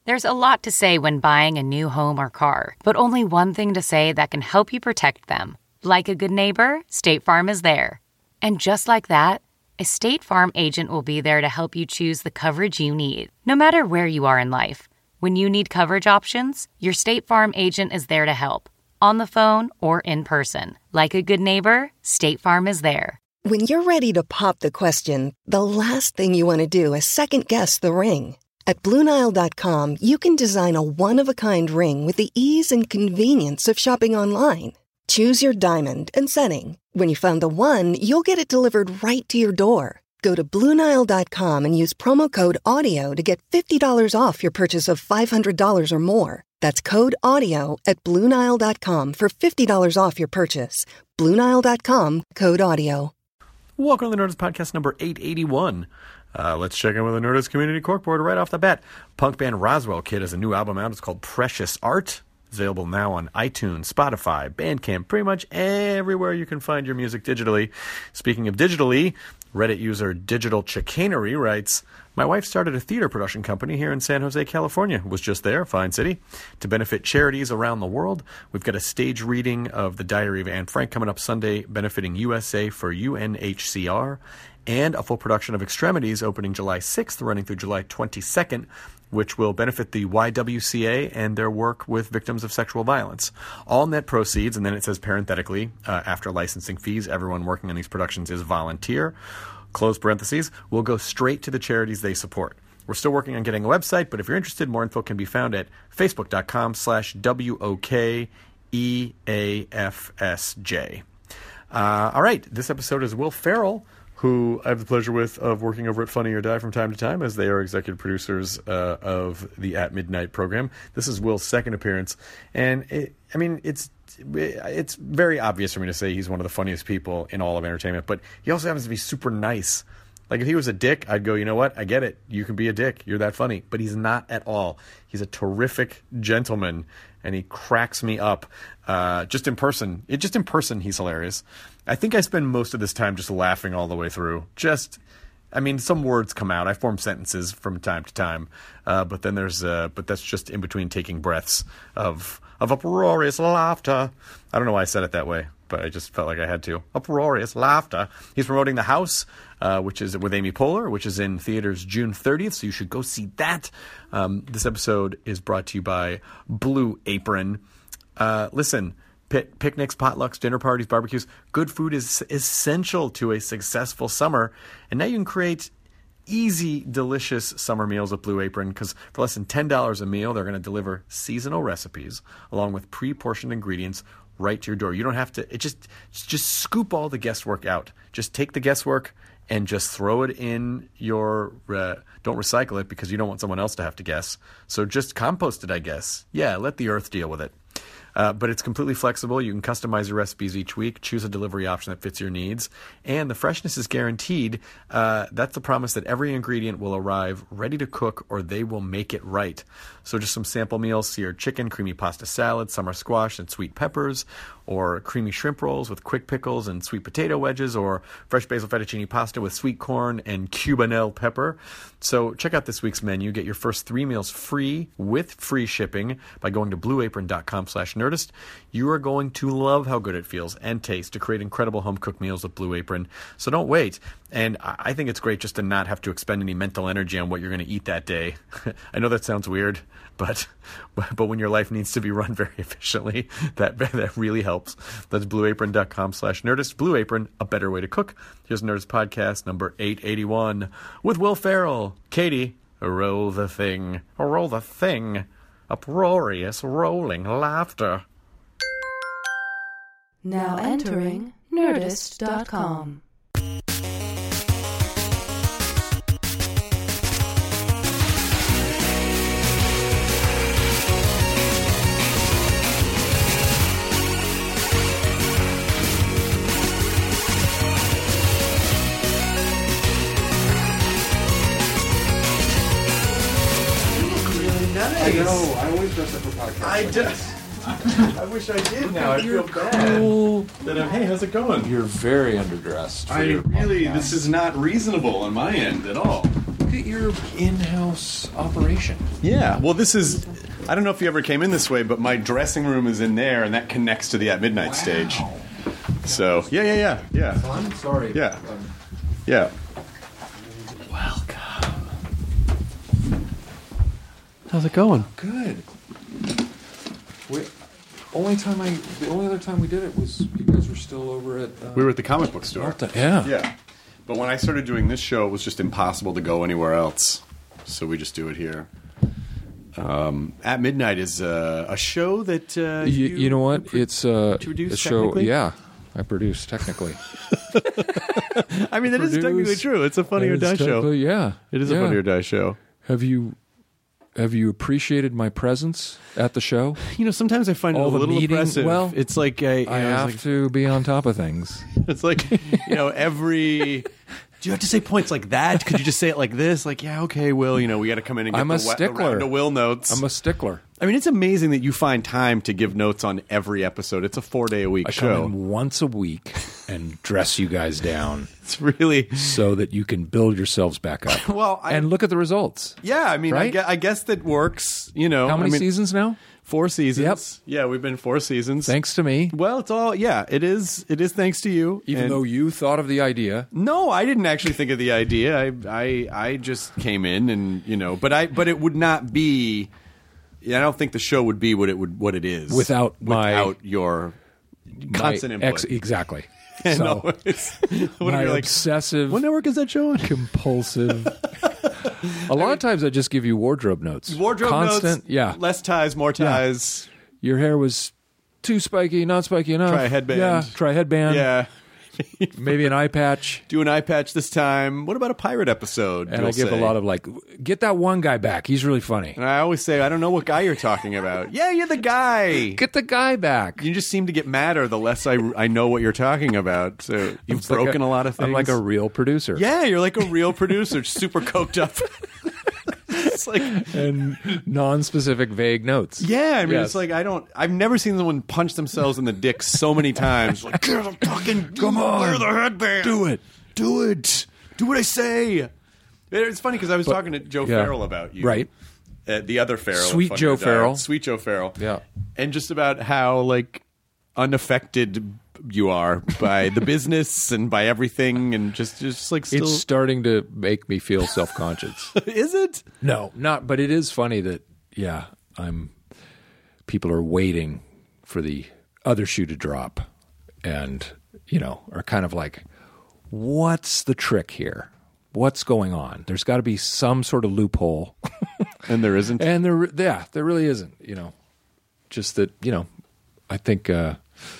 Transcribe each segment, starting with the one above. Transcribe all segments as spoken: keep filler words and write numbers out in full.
There's a lot to say when buying a new home or car, but only one thing to say that can help you protect them. Like a good neighbor, State Farm is there. And just like that, a State Farm agent will be there to help you choose the coverage you need, no matter where you are in life. When you need coverage options, your State Farm agent is there to help, on the phone or in person. Like a good neighbor, State Farm is there. When you're ready to pop the question, the last thing you want to do is second-guess the ring. At Blue Nile dot com, you can design a one-of-a-kind ring with the ease and convenience of shopping online. Choose your diamond and setting. When you find the one, you'll get it delivered right to your door. Go to Blue Nile dot com and use promo code AUDIO to get fifty dollars off your purchase of five hundred dollars or more. That's code AUDIO at Blue Nile dot com for fifty dollars off your purchase. Blue Nile dot com, code AUDIO. Welcome to the Nerdist Podcast number eight eighty-one. Uh, let's check in with the Nerdist Community Corkboard right off the bat. Punk band Roswell Kid has a new album out. It's called Precious Art. It's available now on iTunes, Spotify, Bandcamp, pretty much everywhere you can find your music digitally. Speaking of digitally, Reddit user Digital Chicanery writes, my wife started a theater production company here in San Jose, California. Was just there, fine city, to benefit charities around the world. We've got a stage reading of The Diary of Anne Frank coming up Sunday, benefiting U S A for U N H C R, and a full production of Extremities opening July sixth, running through July twenty-second, which will benefit the Y W C A and their work with victims of sexual violence. All net proceeds, and then it says parenthetically, uh, after licensing fees, everyone working on these productions is volunteer, close parentheses, will go straight to the charities they support. We're still working on getting a website, but if you're interested, more info can be found at facebook.com slash W-O-K E-A-F-S-J. Uh, all right, this episode is Will Ferrell, who I have the pleasure with of working over at Funny or Die from time to time, as they are executive producers uh, of the At Midnight program. This is Will's second appearance, and it, I mean, it's it's very obvious for me to say he's one of the funniest people in all of entertainment, but he also happens to be super nice. Like, if he was a dick, I'd go, you know what, I get it. You can be a dick. You're that funny. But he's not at all. He's a terrific gentleman, and he cracks me up. Uh, just in person. It, just in person, he's hilarious. I think I spend most of this time just laughing all the way through. Just, I mean, some words come out. I form sentences from time to time. Uh, but then there's, uh, but that's just in between taking breaths of, of uproarious laughter. I don't know why I said it that way, but I just felt like I had to. Uproarious laughter. He's promoting The House, uh, which is with Amy Poehler, which is in theaters June thirtieth, so you should go see that. Um, this episode is brought to you by Blue Apron. Uh, listen, pic- picnics, potlucks, dinner parties, barbecues, good food is essential to a successful summer, and now you can create easy, delicious summer meals at Blue Apron, because for less than ten dollars a meal, they're going to deliver seasonal recipes along with pre-portioned ingredients right to your door. You don't have to, it just, just scoop all the guesswork out. Just take the guesswork and just throw it in your, uh, don't recycle it because you don't want someone else to have to guess. So just compost it, I guess. Yeah, let the earth deal with it. Uh, but it's completely flexible. You can customize your recipes each week, choose a delivery option that fits your needs, and the freshness is guaranteed. Uh, that's the promise that every ingredient will arrive ready to cook or they will make it right. So just some sample meals: seared chicken, creamy pasta salad, summer squash and sweet peppers, or creamy shrimp rolls with quick pickles and sweet potato wedges, or fresh basil fettuccine pasta with sweet corn and cubanelle pepper. So check out this week's menu. Get your first three meals free with free shipping by going to blueapron.com slash nerdist. You are going to love how good it feels and tastes to create incredible home-cooked meals with Blue Apron. So don't wait. And I think it's great just to not have to expend any mental energy on what you're going to eat that day. I know that sounds weird, but but when your life needs to be run very efficiently, that that really helps. That's blueapron.com slash nerdist. Blue Apron, a better way to cook. Here's Nerdist Podcast number eight eighty-one with Will Ferrell. Katie, roll the thing. Roll the thing. Uproarious rolling laughter. Now entering nerdist dot com. I know. I always dress up for podcasts. I just. I wish I did now. I feel bad. Cool. That I'm, hey, how's it going? You're very underdressed. I really, this is not reasonable on my end at all. Look at your in-house operation. Yeah. Well, this is, I don't know if you ever came in this way, but my dressing room is in there, and that connects to the At Midnight wow. stage. So, yeah, yeah, yeah, yeah. Fun? Sorry. Yeah. Um, yeah. Welcome. How's it going? Good. We, only time I, the only other time we did it was you guys were still over at... Uh, we were at the comic book store. Delta. Yeah. Yeah. But when I started doing this show, it was just impossible to go anywhere else. So we just do it here. Um, At Midnight is uh, a show that... Uh, you, you, you know what? Pro- it's uh, a show... Yeah. I produce, technically. I mean, that produce, is technically true. It's a Funny or Die show. Yeah. It is yeah. a Funny or Die show. Have you... Have you appreciated my presence at the show? You know, sometimes I find All it a the little meeting, oppressive. Well, it's like I, I know, have like, to be on top of things. It's like, you know, every... Do you have to say points like that? Could you just say it like this? Like, yeah, okay, Will, you know, we got to come in and get I'm the, a wa- the stickler. round of Will notes. I'm a stickler. I mean, it's amazing that you find time to give notes on every episode. It's a four-day-a-week I show. come in once a week and dress you guys down. It's really... So that you can build yourselves back up. Well, I, and look at the results. Yeah, I mean, right? I, guess, I guess that works, you know. How many I mean, seasons now? Four seasons. Yep. Yeah, we've been four seasons. Thanks to me. Well, it's all, yeah, it is It is thanks to you. Even and, though you thought of the idea. No, I didn't actually think of the idea. I, I, I just came in and, you know, but I, but it would not be, I don't think the show would be what it would, what it is. Without my... Without your constant my input. Ex- exactly. And So, no, it's, what my are you like, obsessive... what network is that show on? Compulsive... A lot of times I just give you wardrobe notes. Wardrobe Constant, notes, yeah. less ties, more ties. Your hair was too spiky, not spiky enough. Try a headband. Yeah, try a headband. Yeah. Maybe an eye patch. Do an eye patch this time. What about a pirate episode? And I give say. a lot of like, get that one guy back. He's really funny. And I always say, I don't know what guy you're talking about. Yeah, you're the guy. Get the guy back. You just seem to get madder the less I, I know what you're talking about. So you've It's like broken a, a lot of things. I'm like a real producer. Yeah, you're like a real producer, super coked up. It's like and non-specific vague notes. Yeah, I mean, Yes. it's like I don't. I've never seen someone punch themselves in the dick so many times. Like, get a fucking come on, wear the headband. Do it. Do it. Do what I say. It's funny because I was But- talking to Joe yeah. Farrell about you, Right. Uh, the other Farrell, of Sweet Funny Joe or Die. Farrell. Sweet Joe Farrell, Yeah. and just about how like unaffected you are by the business and by everything, and just just like still. It's starting to make me feel self-conscious. Is it? No, not. But it is funny that yeah, I'm. People are waiting for the other shoe to drop, and you know, are kind of like, what's the trick here? What's going on? There's got to be some sort of loophole, And there isn't. and there, yeah, there really isn't. You know, just that. You know, I think. Uh,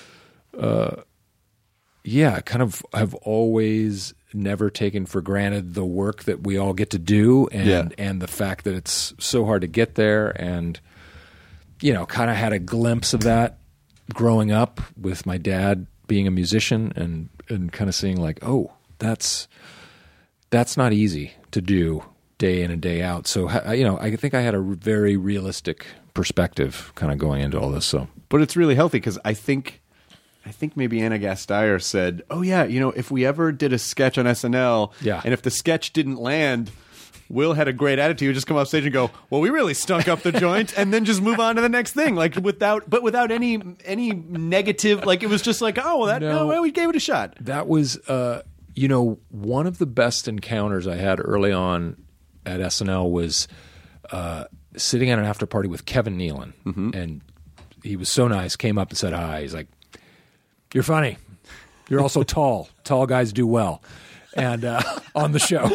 uh, yeah, kind of. I've always never taken for granted the work that we all get to do, and Yeah. and the fact that it's so hard to get there, and you know, kind of had a glimpse of that growing up with my dad being a musician, and and kind of seeing like, oh, that's that's not easy to do day in and day out. So ha- you know, I think I had a very realistic perspective kind of going into all this. So, But it's really healthy because I think, I think maybe Anna Gasteyer said, "Oh yeah, you know, if we ever did a sketch on S N L, Yeah. and if the sketch didn't land, Will had a great attitude. He would just come off stage and go, well, we really stunk up the joint,' and then just move on to the next thing, like without, but without any any negative. Like it was just like, oh, well, that No. no, well, we gave it a shot. that was, uh, you know, one of the best encounters I had early on at S N L was uh, sitting at an after party with Kevin Nealon, and he was so nice. Came up and said hi. He's like, "You're funny. You're also tall. Tall guys do well." And uh, on the show,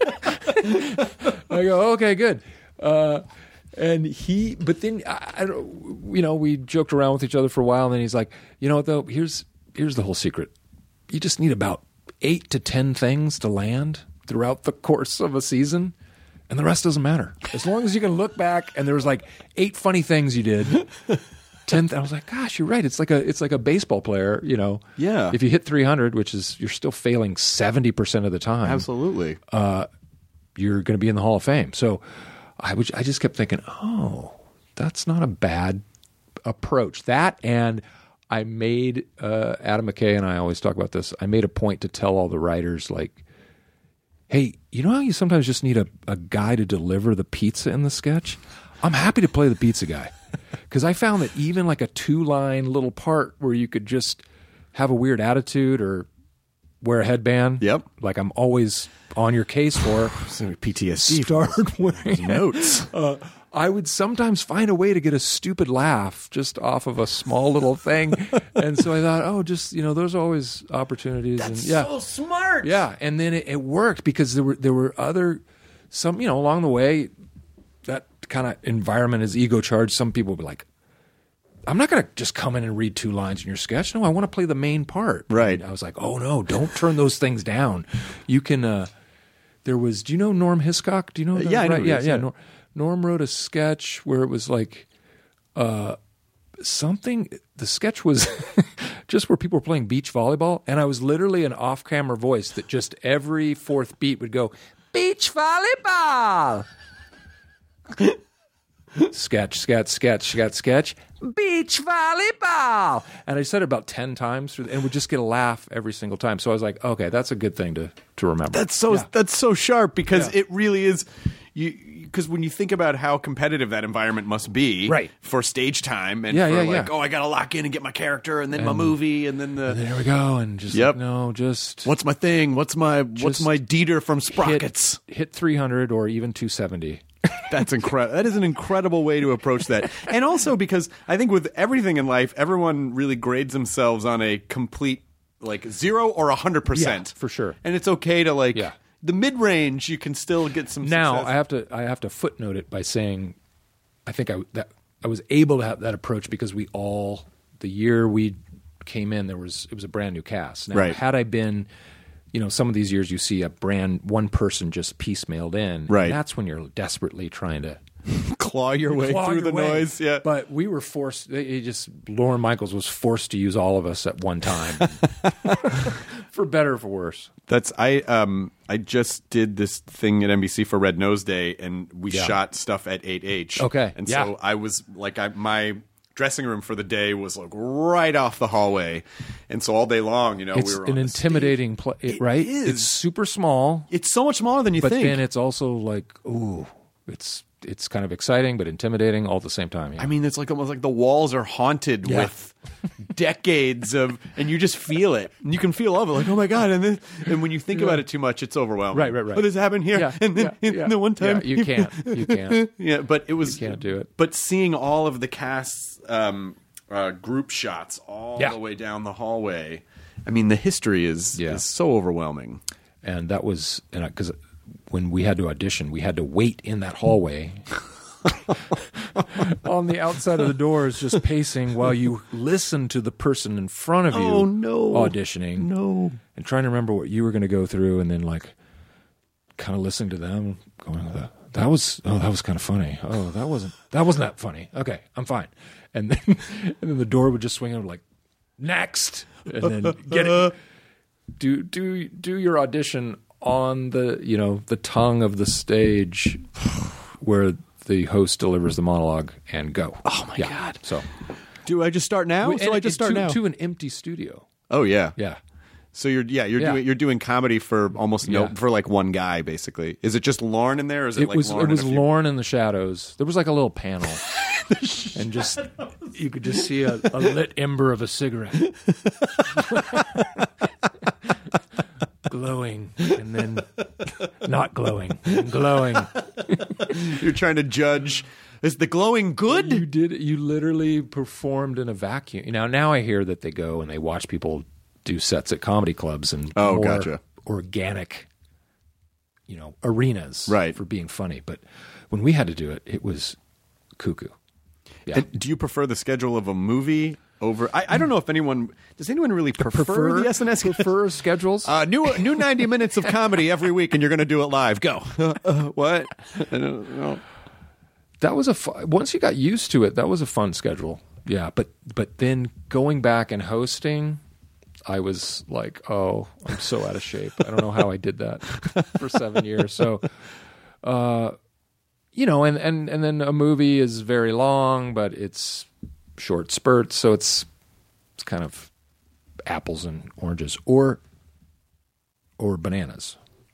I go, "Okay, good." Uh, and he, but then I, I don't, you know, we joked around with each other for a while, and then he's like, "You know what though? Here's here's the whole secret. You just need about eight to ten things to land throughout the course of a season, and the rest doesn't matter. As long as you can look back and there was like eight funny things you did." Ten. I was like, "Gosh, you're right. It's like a it's like a baseball player. You know, Yeah. If you hit three hundred, which is you're still failing seventy percent of the time, Absolutely. uh, you're going to be in the Hall of Fame." So I would, I just kept thinking, oh, that's not a bad approach. That, and I made, uh, Adam McKay and I always talk about this, I made a point to tell all the writers, like, hey, you know how you sometimes just need a, a guy to deliver the pizza in the sketch? I'm happy to play the pizza guy. Because I found that even like a two-line little part where you could just have a weird attitude or wear a headband. Yep. Like I'm always on your case for. P T S D. Start wearing notes. Uh, I would sometimes find a way to get a stupid laugh just off of a small little thing. And so I thought, oh, just, you know, those are always opportunities. That's and, yeah. so smart. Yeah. And then it, it worked because there were there were other, some, you know, along the way, that kind of environment is ego charged. Some people would be like, I'm not going to just come in and read two lines in your sketch. No, I want to play the main part. Right. And I was like, oh, no, don't turn those things down. You can, uh, there was, do you know Norm Hiscock? Do you know? Uh, that? yeah, I know right? who he Yeah, is, yeah. yeah. Norm, Norm wrote a sketch where it was like uh, something, the sketch was just where people were playing beach volleyball. And I was literally an off-camera voice that just every fourth beat would go, beach volleyball. sketch, sketch, sketch, sketch, sketch, beach volleyball. And I said it about ten times through, and would just get a laugh every single time. So I was like, okay, that's a good thing to, to remember. That's so Yeah. that's so sharp because Yeah. it really is. You because when you think about how competitive that environment must be, Right. for stage time and Yeah, for yeah, like, yeah. oh, I got to lock in and get my character and then my And- movie and then the And there we go. And just, Yep. like, no, just what's my thing? What's my what's Just my Dieter from Sprockets? hit, hit three hundred or even two seventy. That's incredible. That is an incredible way to approach that. And also because I think with everything in life, everyone really grades themselves on a complete like zero or a hundred percent Yeah, for sure. And it's okay to like Yeah. the mid range. You can still get some. Now success. I have to I have to footnote it by saying I think I that I was able to have that approach because we all the year we came in there was it was a brand new cast. Now, Right. had I been, you know, some of these years you see a brand one person just piecemealed in. Right. That's when you're desperately trying to claw your way claw through your the way. noise. Yeah. But we were forced. It just Lauren Michaels was forced to use all of us at one time, for better or for worse. That's I um I just did this thing at N B C for Red Nose Day, and we Yeah. shot stuff at eight H. Okay, and yeah. so I was like, I my dressing room for the day was like right off the hallway, and so all day long, you know, It's we were an on the intimidating place, It right? is. It's super small, stage. It's so much smaller than you but think. then it's also like, ooh, it's it's kind of exciting but intimidating all at the same time. Yeah. I mean, it's like almost like the walls are haunted Yeah. with decades of, and you just feel it. And you can feel all of it, like, oh my god! And then, and when you think about it too much, it's overwhelming. Right, right, right. What has happened here? Yeah, and then, yeah, and yeah. the one time, Yeah, you can't, you can't. yeah, but it was You can't do it. But seeing all of the cast's um, uh, group shots all Yeah. the way down the hallway, I mean, the history is Yeah. is so overwhelming. And that was because when we had to audition, we had to wait in that hallway. On the outside of the doors, just pacing while you listen to the person in front of you Oh, no. auditioning. No. And trying to remember what you were going to go through, and then like kind of listening to them, going, "That that was oh, that was kind of funny. Oh, that wasn't that wasn't that funny. Okay, I'm fine." And then and then the door would just swing out like, "Next," and then get it. Do do do your audition on the you know the tongue of the stage, where the host delivers the monologue, and go. Oh my Yeah. god! So Do I just start now? and so I it- just start to, now. to an empty studio. oh yeah, Yeah. So you're yeah you're Yeah. doing you're doing comedy for almost no Yeah. for like one guy basically. Is it just Lorne in there? Or is it, It like was Lorne it was and a few- Lorne in the shadows. There was like a little panel, and just you could just see a, a lit ember of a cigarette, glowing, and then not glowing, and glowing. You're trying to judge. Is the glowing good? You did. You literally performed in a vacuum. Now, now I hear that they go and they watch people do sets at comedy clubs and Oh, more gotcha. organic, you know, arenas, Right. for being funny. But when we had to do it, it was cuckoo. Yeah. And do you prefer the schedule of a movie over? I, I don't know if anyone does. Anyone really prefer, the S N S? prefer schedules? Uh, new new ninety minutes of comedy every week, and you're going to do it live. Go. Uh, what? I don't know. That was a fu- once you got used to it, that was a fun schedule. Yeah, but but then going back and hosting, I was like, oh, I'm so out of shape. I don't know how I did that for seven years. So, uh, you know, and, and and then a movie is very long, but it's short spurts, so it's it's kind of apples and oranges, or or bananas.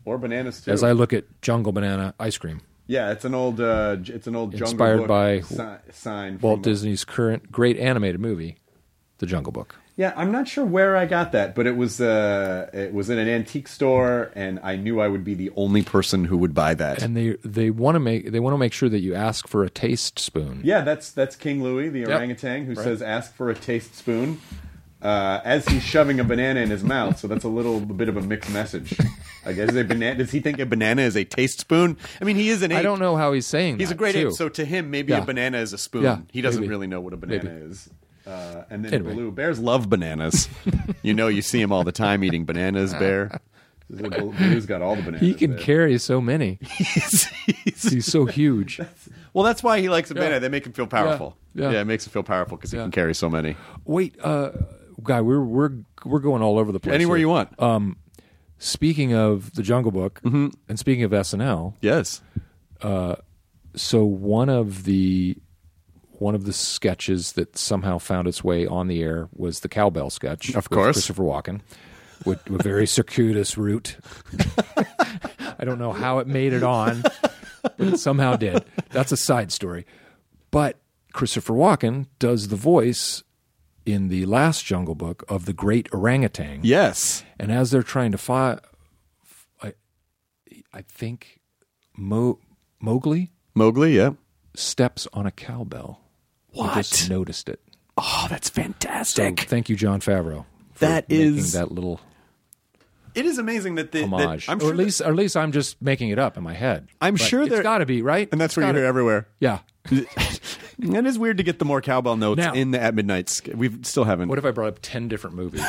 Or bananas too. As I look at Jungle Banana ice cream. Yeah, it's an old uh, it's an old Inspired Jungle Book by si- sign. Walt from, Disney's current great animated movie, The Jungle Book. Yeah, I'm not sure where I got that, but it was uh, it was in an antique store, and I knew I would be the only person who would buy that. And they they want to make they want to make sure that you ask for a taste spoon. Yeah, that's that's King Louie, the Yep. orangutan, who Right. says, "Ask for a taste spoon," uh, as he's shoving a banana in his mouth. So that's a little bit of a mixed message. I guess a banana. Does he think a banana is a taste spoon? I mean, he is an ape. I don't know how he's saying He's that, a great too. ape. So to him, maybe Yeah. a banana is a spoon. Yeah, he doesn't maybe. really know what a banana Maybe. is. Uh, and then Anyway. Baloo. Bears love bananas. You know, you see him all the time eating bananas, Bear. Baloo's got all the bananas. He can there. carry so many. he's, he's, He's so huge. well, that's why he likes a banana. Yeah. They make him feel powerful. Yeah. Yeah, it makes him feel powerful because he Yeah. can carry so many. Wait, uh, guy, we're we're we're going all over the place. Anywhere here. you want. Um, speaking of the Jungle Book, Mm-hmm. and speaking of S N L, Yes. so one of the one of the sketches that somehow found its way on the air was the cowbell sketch, Of with course. Christopher Walken, with, with a very circuitous route. I don't know how it made it on, but it somehow did. That's a side story. But Christopher Walken does the voice in the last Jungle Book of the great orangutan. Yes. And as they're trying to find, I, I think Mo, Mowgli Mowgli, yeah. steps on a cowbell. I just noticed it. Oh, that's So fantastic. thank you, Jon Favreau. For That making is- that little It is amazing that the homage. That, I'm or sure at least, or at least I'm just making it up in my head. I'm But sure it's there- got to be right, and that's It's what you gotta- hear everywhere. Yeah. It is weird to get the more cowbell notes Now- in the At Midnight. We still haven't. What if I brought up ten different movies?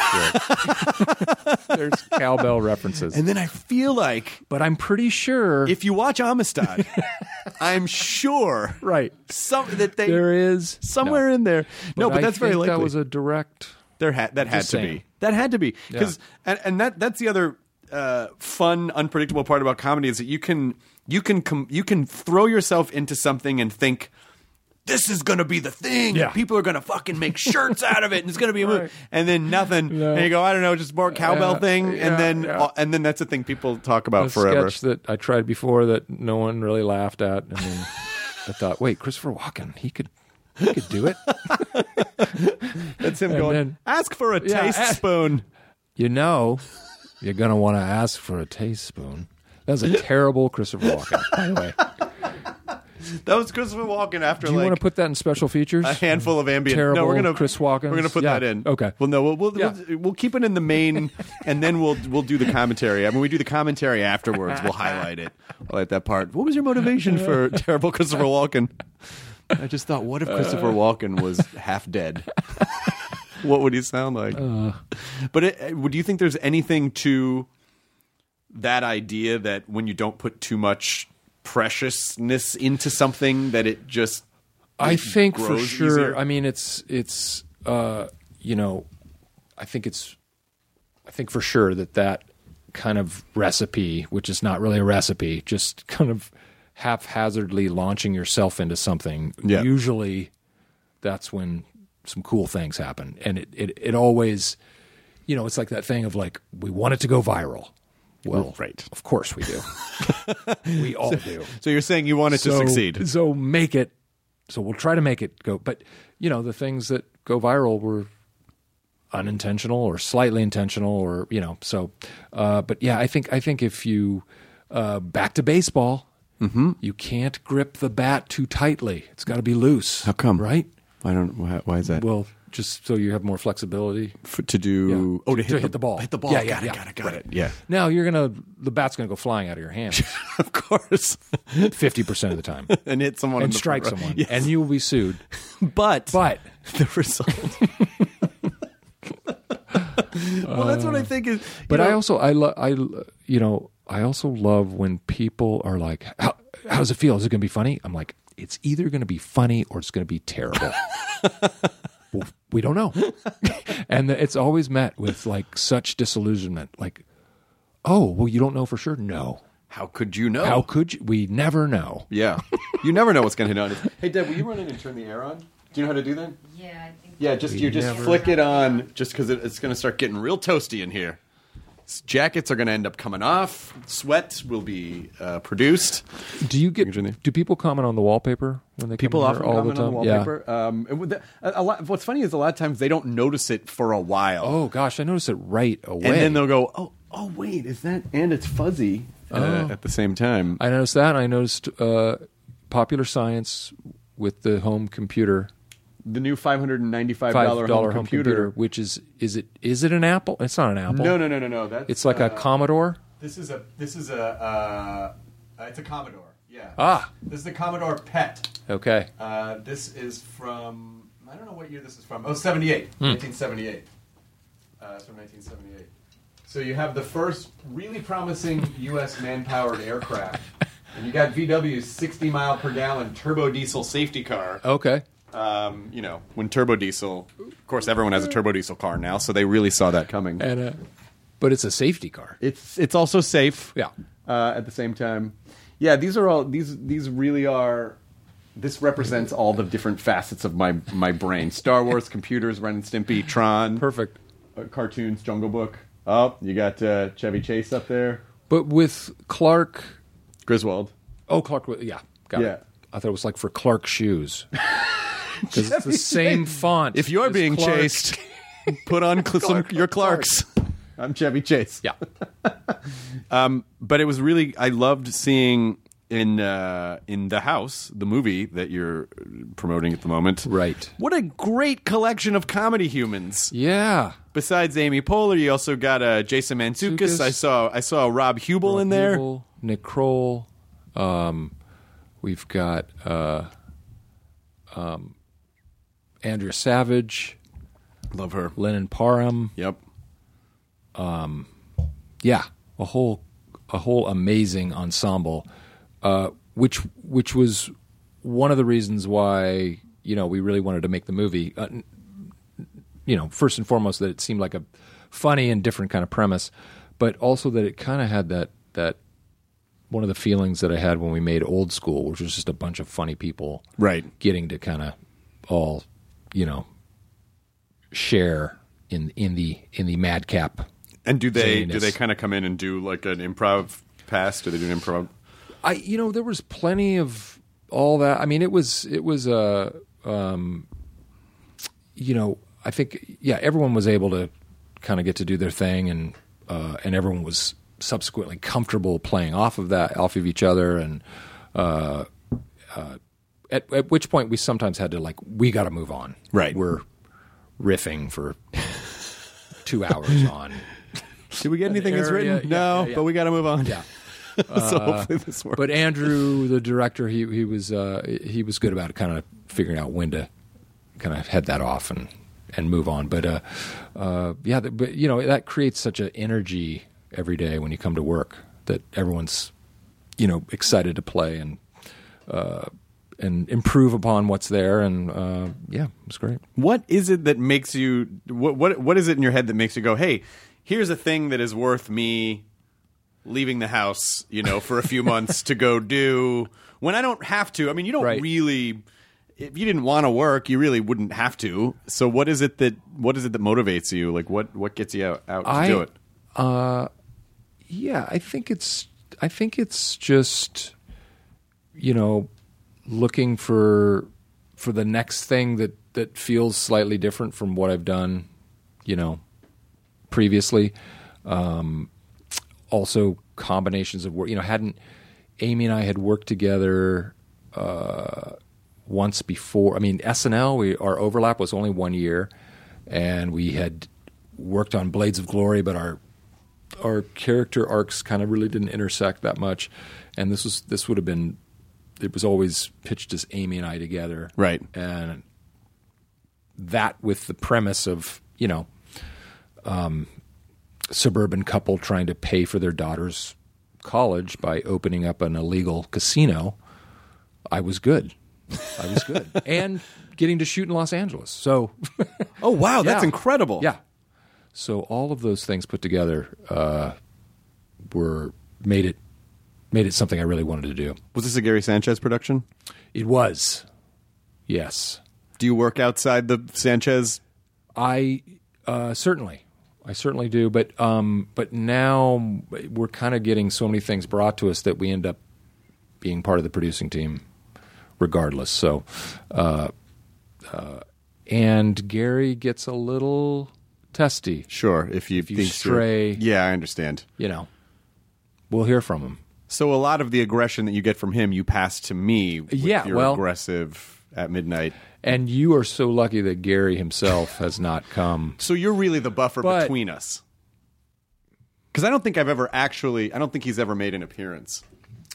where There's cowbell references, and then I feel like but I'm pretty sure if you watch Amistad, I'm sure right some that they there is somewhere no. in there. No, but I that's very think likely. That was a direct. There had that had Just to saying. be. That had to be because and, and that that's the other uh, fun, unpredictable part about comedy is that you can you can com- you can throw yourself into something and think this is gonna be the thing. Yeah. People are gonna fucking make shirts out of it, and it's gonna be a movie. Right. And then nothing. No. And you go, I don't know, just more cowbell Yeah, thing. yeah, and then yeah. and then that's the thing people talk about a forever. sketch that I tried before that no one really laughed at, and then I thought, wait, Christopher Walken, he could, he could do it. That's him And going. then- Ask for a Yeah, taste ask- spoon. You know, you're gonna want to ask for a teaspoon. That was a terrible Christopher Walken. By the way, That was Christopher Walken after do you like want to put that in special features? a handful of ambient. Terrible no, we're gonna Chris Walken. We're gonna put Yeah, that in. okay. Well, no, we'll we'll, Yeah. we'll we'll keep it in the main, and then we'll we'll do the commentary. I mean, we do the commentary afterwards. We'll highlight it. I'll highlight that part. What was your motivation for terrible Christopher Walken? I just thought, what if Christopher Uh. Walken was half dead? What would he sound like? Uh. But it, would you think there's anything to that idea that when you don't put too much preciousness into something, that it just I it think for grows sure. easier? I mean, it's it's uh, you know, I think it's I think for sure that that kind of recipe, which is not really a recipe, just kind of haphazardly launching yourself into something. Yeah. Usually, that's when some cool things happen, and it, it it always, you know, it's like that thing of like we want it to go viral. Well, right. Of course we do. We all do. So you're saying you want it to So- succeed? So make it. So we'll try to make it go. But you know, the things that go viral were unintentional or slightly intentional, or you know. So, uh, but yeah, I think I think if you uh, back to baseball, mm-hmm. you can't grip the bat too tightly. It's got to be loose. How come? Right? I don't. Why, why is that? Well, just so you have more flexibility. F- to do Yeah. oh to, To hit, hit the ball. hit the ball. Yeah, got yeah, it, yeah. got it, got Right. it. Yeah, Now you're gonna the bat's gonna go flying out of your hand of course, fifty percent of the time. and hit someone in And the strike front row. someone, Yes. and you will be sued. but But the result. Well, that's what I think is. you But know, I also I lo- I you know I also love when people are like, How, "How does it feel? Is it going to be funny?" I'm like, "It's either going to be funny or it's going to be terrible." Well, we don't know, and it's always met with like such disillusionment. Like, "Oh, well, you don't know for sure." No, how could you know? how could you? We never know. Yeah, you never know what's going to hit on. Hey, Deb, will you run in and turn the air on? Do you know how to do that? Yeah, I think. Yeah, just you just never- flick it on, just because it, it's going to start getting real toasty in here. Jackets are going to end up coming off. Sweat will be uh, produced. Do you get? Do people comment on the wallpaper when they people come often here all comment the time? on the wallpaper? Yeah. Um, it, would- a, a lot, what's funny is a lot of times they don't notice it for a while. Oh gosh, I noticed it right away. And then they'll go, "Oh, oh, wait, is that?" And it's fuzzy uh, Oh. at the same time. I noticed that. I noticed uh, Popular Science with the home computer. The new five hundred ninety-five Five dollars dollar home computer. which is is it is it an Apple? It's not an Apple. No, no, no, no, no. That's, It's like uh, a Commodore. This is a. This is a. Uh, uh, it's a Commodore. Yeah. Ah. This is the Commodore P E T. Okay. Uh, this is from. I don't know what year this is from. Oh, seventy-eight. nineteen seventy-eight. Uh, it's from nineteen seventy-eight. So you have the first really promising U S man-powered aircraft, and you got V W's sixty mile per gallon turbo diesel safety car. Okay. Um, you know, when turbo diesel, of course, everyone has a turbo diesel car now, so they really saw that coming. And uh, but it's a safety car. It's it's also safe. Yeah. Uh, at the same time, yeah. These are all these these really are. This represents all the different facets of my my brain: Star Wars, computers, Ren and Stimpy, Tron, Perfect. uh, cartoons, Jungle Book. Oh, you got uh, Chevy Chase up there, But with Clark. Griswold. Oh, Clark. Yeah. Got Yeah. it. I thought it was like for Clark shoes. Because it's the same font. If you're as being Clark. chased, put on cl- some, your Clarks. I'm Chevy Chase. Yeah. Um, but it was really, I loved seeing in uh, in The House, the movie that you're promoting at the moment. Right. What a great collection of comedy humans. Yeah. Besides Amy Poehler, you also got uh, Jason Mantzoukas. Mantzoukas. I saw I saw Rob Hubel in there. Hubel, Nick Kroll. Um, we've got uh, um, Andrea Savage, Love her. Lennon Parham. Yep. Yeah, a whole a whole amazing ensemble, uh, which which was one of the reasons why you know we really wanted to make the movie. Uh, n- you know, first and foremost that it seemed like a funny and different kind of premise, but also that it kind of had that that one of the feelings that I had when we made Old School, which was just a bunch of funny people, Right. getting to kind of all you know share in in the in the madcap. And do they do Zaniness. they kind of come in and do like an improv pass? Do they do an improv? I, you know, there was plenty of all that. I mean, it was, it was, uh, um, you know, I think, yeah, everyone was able to kind of get to do their thing, and uh, and everyone was subsequently comfortable playing off of that, off of each other, and uh, uh, at at which point we sometimes had to like, we got to move on. Right. We're riffing for two hours on. Did we get anything that's area, written? yeah, no, yeah, yeah. but we got to move on. Yeah. So hopefully this works. But Andrew, the director, he he was uh, he was good about kind of figuring out when to kind of head that off and, and move on. But uh, uh, yeah, the, but you know that creates such an energy every day when you come to work that everyone's you know excited to play and uh, and improve upon what's there. And uh, yeah, it's great. What is it that makes you? What what what is it in your head that makes you go, "Hey, here's a thing that is worth me leaving the house, you know, for a few months to go do when I don't have to." I mean, you don't Right. really. If you didn't want to work, you really wouldn't have to. So, what is it that what is it that motivates you? Like, what what gets you out, out to I, do it? Uh, yeah, I think it's I think it's just you know looking for for the next thing that that feels slightly different from what I've done, you know, previously. Um, also, combinations of work. You know, hadn't Amy and I had worked together uh, once before. I mean, S N L. We our overlap was only one year, and we had worked on Blades of Glory, but our our character arcs kind of really didn't intersect that much. And this was this would have been. It was always pitched as Amy and I together, Right. And that with the premise of you know. Um, suburban couple trying to pay for their daughter's college by opening up an illegal casino, I was good. I was good. And getting to shoot in Los Angeles. So, Oh wow, that's Yeah. incredible! yeah. So all of those things put together uh, were made it made it something I really wanted to do. Was this a Gary Sanchez production? It was. Yes. Do you work outside the Sanchez? I uh, certainly. I certainly do. But um, but now we're kind of getting so many things brought to us that we end up being part of the producing team regardless. So, uh, uh, and Gary gets a little testy. Sure, if you, if you think stray. Yeah, I understand. You know, we'll hear from him. So a lot of the aggression that you get from him, you pass to me with yeah, your well, aggressive at midnight. And you are so lucky that Gary himself has not come. So you're really the buffer but, between us. Because I don't think I've ever actually, I don't think he's ever made an appearance.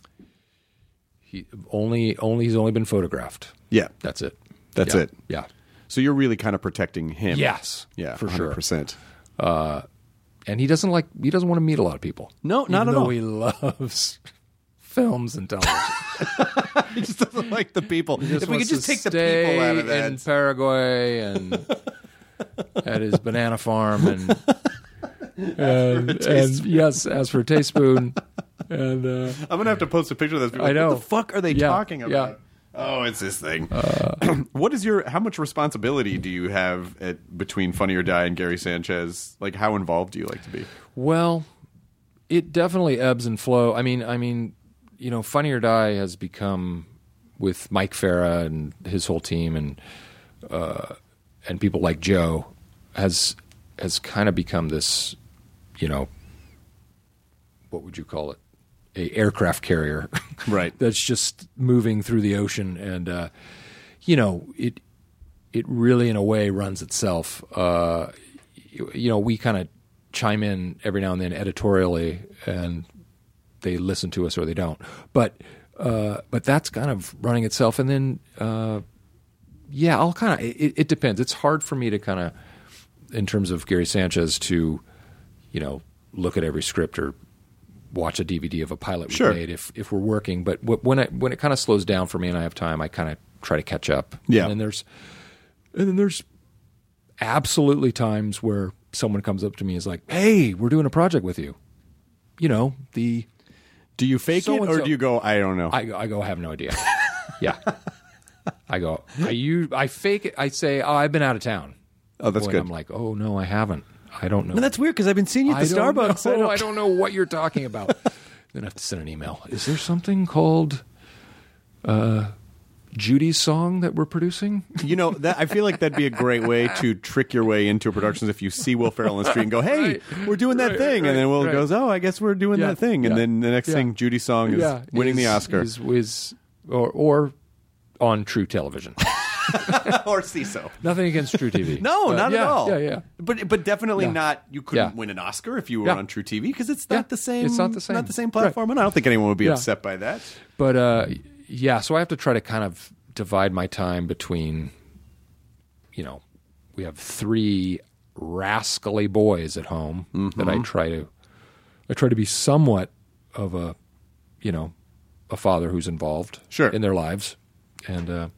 He only, only he's only been photographed. Yeah. That's it. That's yeah. it. Yeah. So you're really kind of protecting him. Yes. Yeah, for one hundred percent. sure. Uh, and he doesn't like, he doesn't want to meet a lot of people. No, not even at though all. He loves films and television. He just doesn't like the people. He just if we could wants just to take the stay people out of that. in Paraguay and at his banana farm and and, and yes, as for Teaspoon. And uh, I'm gonna have to post a picture of this. People I like, know. What the fuck are they Yeah, talking about? yeah. Oh, it's this thing. Uh, what is your? How much responsibility do you have at, between Funny or Die and Gary Sanchez? Like, how involved do you like to be? Well, it definitely ebbs and flow. I mean, I mean, you know, Funny or Die has become, with Mike Farah and his whole team, and uh, and people like Joe, has has kind of become this, you know, what would you call it? A aircraft carrier, right? That's just moving through the ocean, and uh, you know, it it really in a way runs itself. Uh, you, you know, we kind of chime in every now and then editorially, and they listen to us or they don't. But uh, but that's kind of running itself, and then uh, yeah, I'll kind of. It, it depends. It's hard for me to kind of, in terms of Gary Sanchez, to you know look at every script or watch a D V D of a pilot we sure. made if if we're working. But when I, when it kind of slows down for me and I have time, I kind of try to catch up. Yeah. And then there's and then there's absolutely times where someone comes up to me and is like, "Hey, we're doing a project with you." You know, the do you fake so it or so, do you go, I don't know? I, I go, I have no idea. Yeah. I go, I you I fake it. I say, "Oh, I've been out of town." Oh, that's when good. I'm like, "Oh no, I haven't." I don't know. No, that's weird because I've been seeing you at the I Starbucks. Don't know, I, don't... I don't know what you're talking about. Then I have to send an email. Is there something called uh, Judy's song that we're producing? You know, that I feel like that'd be a great way to trick your way into a production. If you see Will Ferrell on the street and go, "Hey, Right. we're doing that Right, thing," right, and then Will right. goes, "Oh, I guess we're doing Yeah, that thing," and yeah, then the next yeah. thing, Judy's song is Yeah, winning the is- Oscar Is, is, or, or on True Television. or C I S O. Nothing against True T V. No, But not yeah, at all. Yeah, yeah. But but definitely Yeah. not. You couldn't Yeah. win an Oscar if you were Yeah. on True T V because it's Yeah. not the same. It's not the same. Not the same Right. platform, and I don't think anyone would be Yeah. upset by that. But uh, yeah, so I have to try to kind of divide my time between, you know, we have three rascally boys at home Mm-hmm. that I try to, I try to be somewhat of a, you know, a father who's involved Sure. in their lives, and uh,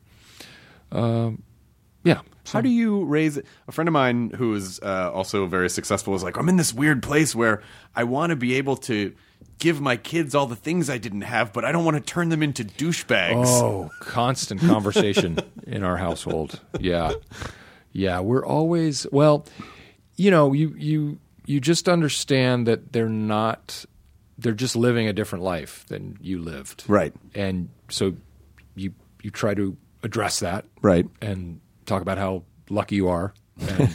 um, yeah. How do you raise a friend of mine who is uh, also very successful is like, I'm in this weird place where I want to be able to give my kids all the things I didn't have, but I don't want to turn them into douchebags. Oh, constant conversation in our household. Yeah. Yeah, we're always, well, you know, you you you just understand that they're not, they're just living a different life than you lived. Right. And so you you try to address that. Right. And talk about how lucky you are. And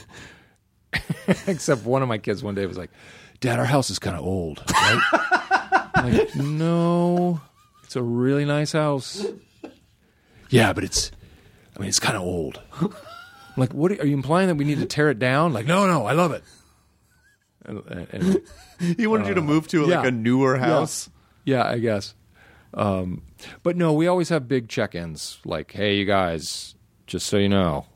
except one of my kids one day was like, "Dad, our house is kind of old, right?" I'm like, "No, it's a really nice house." "Yeah, but it's, I mean, it's kind of old." I'm like, "What are you implying that we need to tear it down?" Like, "No, no, I love it." And, and, He wanted you to move to like yeah. a newer house. yeah, I guess. Um, but no, we always have big check-ins. Like, "Hey, you guys, just so you know,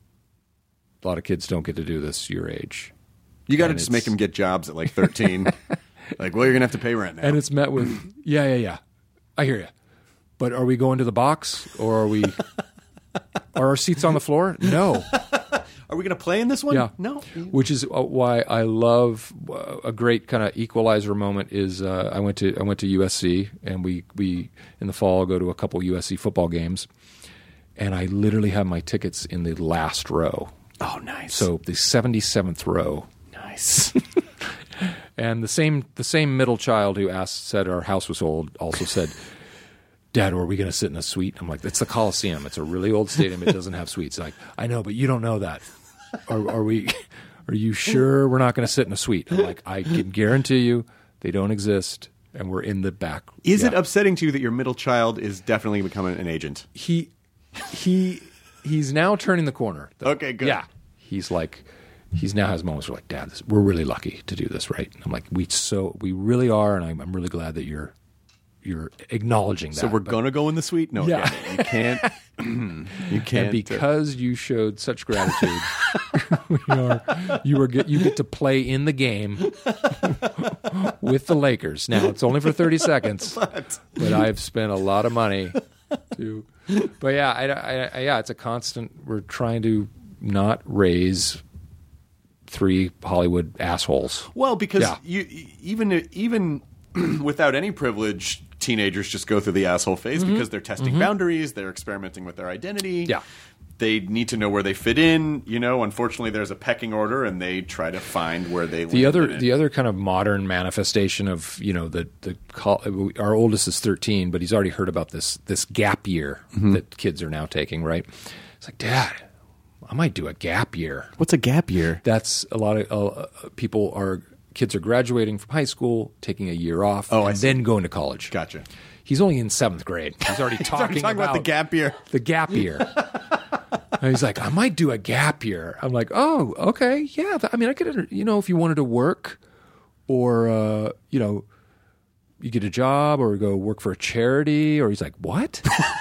a lot of kids don't get to do this your age." You got to And just it's- make them get jobs at like thirteen. Like, well, you're gonna have to pay rent now. And it's met with, "Yeah, yeah, yeah, I hear you. But are we going to the box, or are we? Are our seats on the floor? No." Are we gonna play in this one? Yeah, No. Which is uh, why I love uh, a great kind of equalizer moment. Is uh, I went to I went to U S C, and we we in the fall go to a couple U S C football games, and I literally have my tickets in the last row. Oh, nice. So the seventy-seventh row. nice. Nice. And the same the same middle child who asked said our house was old also said, Dad, are we going to sit in a suite? I'm like, it's the Coliseum. It's a really old stadium. It doesn't have suites. Like, I know, but you don't know that. Are, are we? Are you sure we're not going to sit in a suite? I'm like, I can guarantee you they don't exist, and we're in the back. Is yeah. it upsetting to you that your middle child is definitely becoming an agent? He, he, he's now turning the corner. though. Okay, good. Yeah, he's like, he's now has moments where like, Dad, this, we're really lucky to do this, right? And I'm like, we so we really are, and I'm, I'm really glad that you're you're acknowledging that. So we're but, gonna go in the suite? No, Yeah. you can't. You can't. And because you showed such gratitude, we are, you were get, you get to play in the game with the Lakers. Now it's only for thirty seconds, but, but I've spent a lot of money to. But yeah, I, I, I, yeah, it's a constant. We're trying to not raise three Hollywood assholes. Well, because Yeah. you even even without any privilege, teenagers just go through the asshole phase Mm-hmm. because they're testing boundaries, they're experimenting with their identity. Yeah. They need to know where they fit in. You know, unfortunately, there's a pecking order, and they try to find where they. The land other, in it. the other kind of modern manifestation of you know the the col- our oldest is thirteen, but he's already heard about this this gap year that kids are now taking. Right? It's like, Dad, I might do a gap year. What's a gap year? That's a lot of uh, people are kids are graduating from high school, taking a year off, Oh, I and see. then going to college. Gotcha. He's only in seventh grade. He's already talking, Talking, talking about, the gap year. the gap year. And he's like, I might do a gap year. I'm like, oh, okay, yeah. th- I mean, I could, under- you know, if you wanted to work, or uh, you know, you get a job, or go work for a charity, or he's like, what?